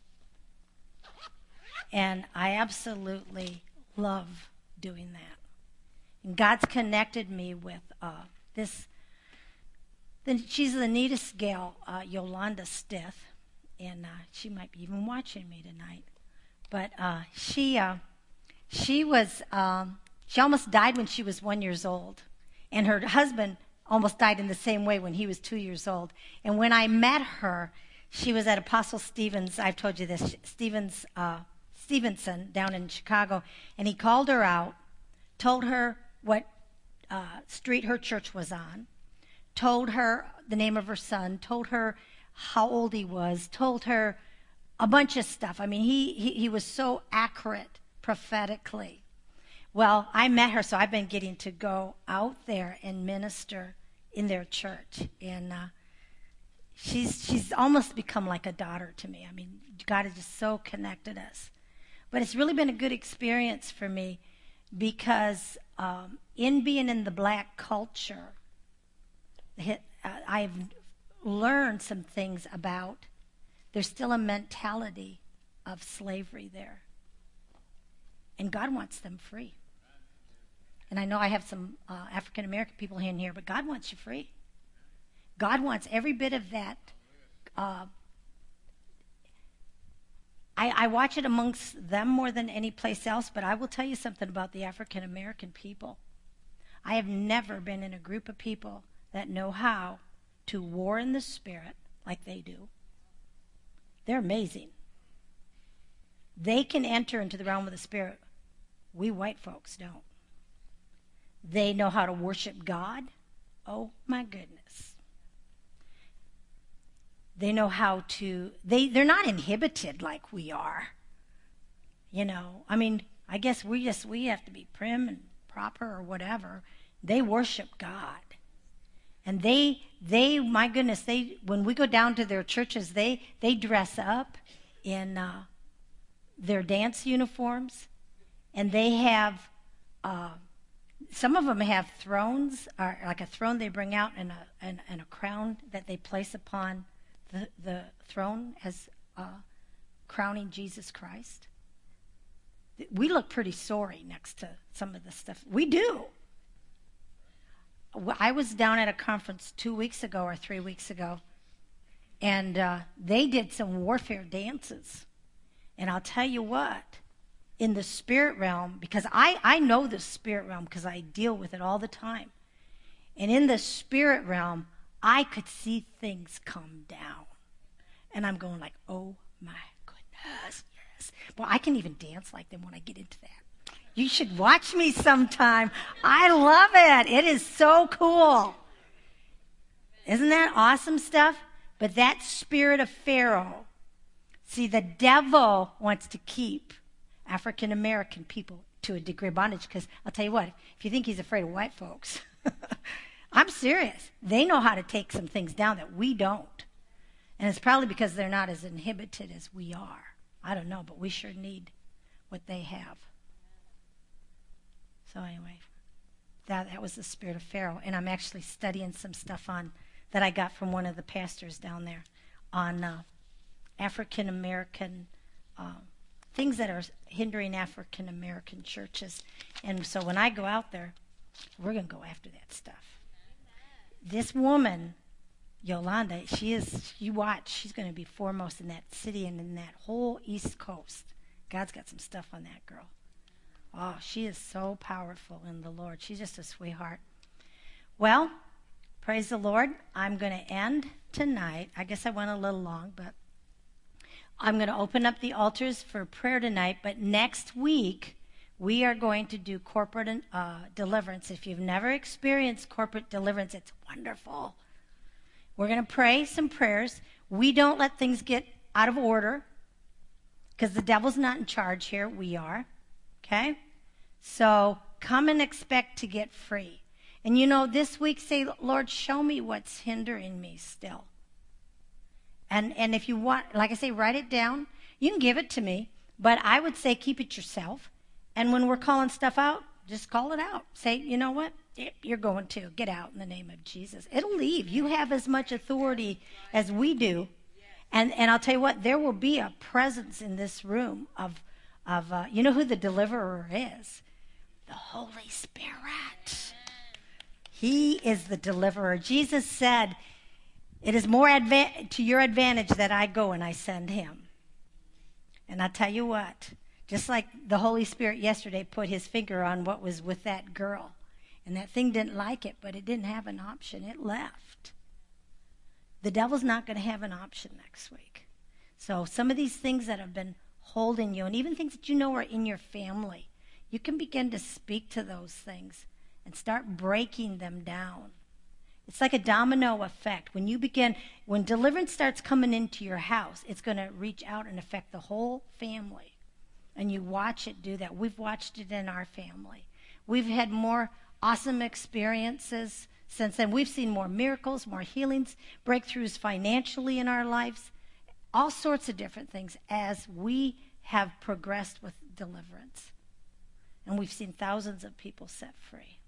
And I absolutely love doing that. And God's connected me with uh, this, then she's the neatest gal, uh, Yolanda Stith, and uh, she might be even watching me tonight. But uh, she uh, she was, um, she almost died when she was one years old. And her husband almost died in the same way when he was two years old. And when I met her, she was at Apostle Stevens, I've told you this, Stevens, uh, Stevenson down in Chicago, and he called her out, told her what uh, street her church was on, told her the name of her son, told her how old he was, told her a bunch of stuff. I mean, he, he, he was so accurate prophetically. Well, I met her, so I've been getting to go out there and minister in their church. And uh, she's she's almost become like a daughter to me. I mean, God has just so connected us. But it's really been a good experience for me because um, in being in the black culture, I've learned some things about, there's still a mentality of slavery there. And God wants them free. And I know I have some uh, African American people in here, but God wants you free. God wants every bit of that. Uh, I, I watch it amongst them more than any place else, but I will tell you something about the African American people. I have never been in a group of people that know how to war in the spirit like they do. They're amazing. They can enter into the realm of the spirit. We white folks don't. They know how to worship God. Oh, my goodness. They know how to, they, they're not inhibited like we are. You know, I mean, I guess we just, we have to be prim and proper or whatever. They worship God. And they, they, my goodness, they, when we go down to their churches, they, they dress up in uh, their dance uniforms. And they have, uh, some of them have thrones, or like a throne they bring out, and a, and, and a crown that they place upon the, the throne as uh, crowning Jesus Christ? We look pretty sorry next to some of the stuff. We do. I was down at a conference two weeks ago or three weeks ago, and uh, they did some warfare dances. And I'll tell you what, in the spirit realm, because I, I know the spirit realm because I deal with it all the time. And in the spirit realm, I could see things come down. And I'm going like, oh my goodness, yes. Well, I can even dance like them when I get into that. You should watch me sometime. I love it. It is so cool. Isn't that awesome stuff? But that spirit of Pharaoh, see, the devil wants to keep African American people to a degree of bondage, because I'll tell you what, if you think he's afraid of white folks, I'm serious. They know how to take some things down that we don't. And it's probably because they're not as inhibited as we are. I don't know, but we sure need what they have. So anyway, that, that was the spirit of Pharaoh. And I'm actually studying some stuff on that I got from one of the pastors down there on uh, African American uh, things that are hindering African American churches. And so when I go out there, we're going to go after that stuff. This woman, Yolanda, she is, you watch, she's going to be foremost in that city and in that whole East Coast. God's got some stuff on that girl. Oh, she is so powerful in the Lord. She's just a sweetheart. Well, praise the Lord. I'm going to end tonight. I guess I went a little long, but I'm going to open up the altars for prayer tonight. But next week, we are going to do corporate uh, deliverance. If you've never experienced corporate deliverance, it's wonderful. We're going to pray some prayers. We don't let things get out of order because the devil's not in charge here. We are. Okay? So come and expect to get free. And you know, this week say, Lord, show me what's hindering me still. And and if you want, like I say, write it down. You can give it to me, but I would say keep it yourself. And when we're calling stuff out, just call it out. Say, you know what? You're going to. Get out in the name of Jesus. It'll leave. You have as much authority as we do. And and I'll tell you what, there will be a presence in this room of, of uh, you know who the deliverer is? The Holy Spirit. He is the deliverer. Jesus said, it is more adva- to your advantage that I go and I send him. And I tell you what, just like the Holy Spirit yesterday put his finger on what was with that girl, and that thing didn't like it, but it didn't have an option. It left. The devil's not going to have an option next week. So some of these things that have been holding you, and even things that you know are in your family, you can begin to speak to those things and start breaking them down. It's like a domino effect. When you begin, when deliverance starts coming into your house, it's going to reach out and affect the whole family. And you watch it do that. We've watched it in our family. We've had more awesome experiences since then. We've seen more miracles, more healings, breakthroughs financially in our lives, all sorts of different things as we have progressed with deliverance. And we've seen thousands of people set free.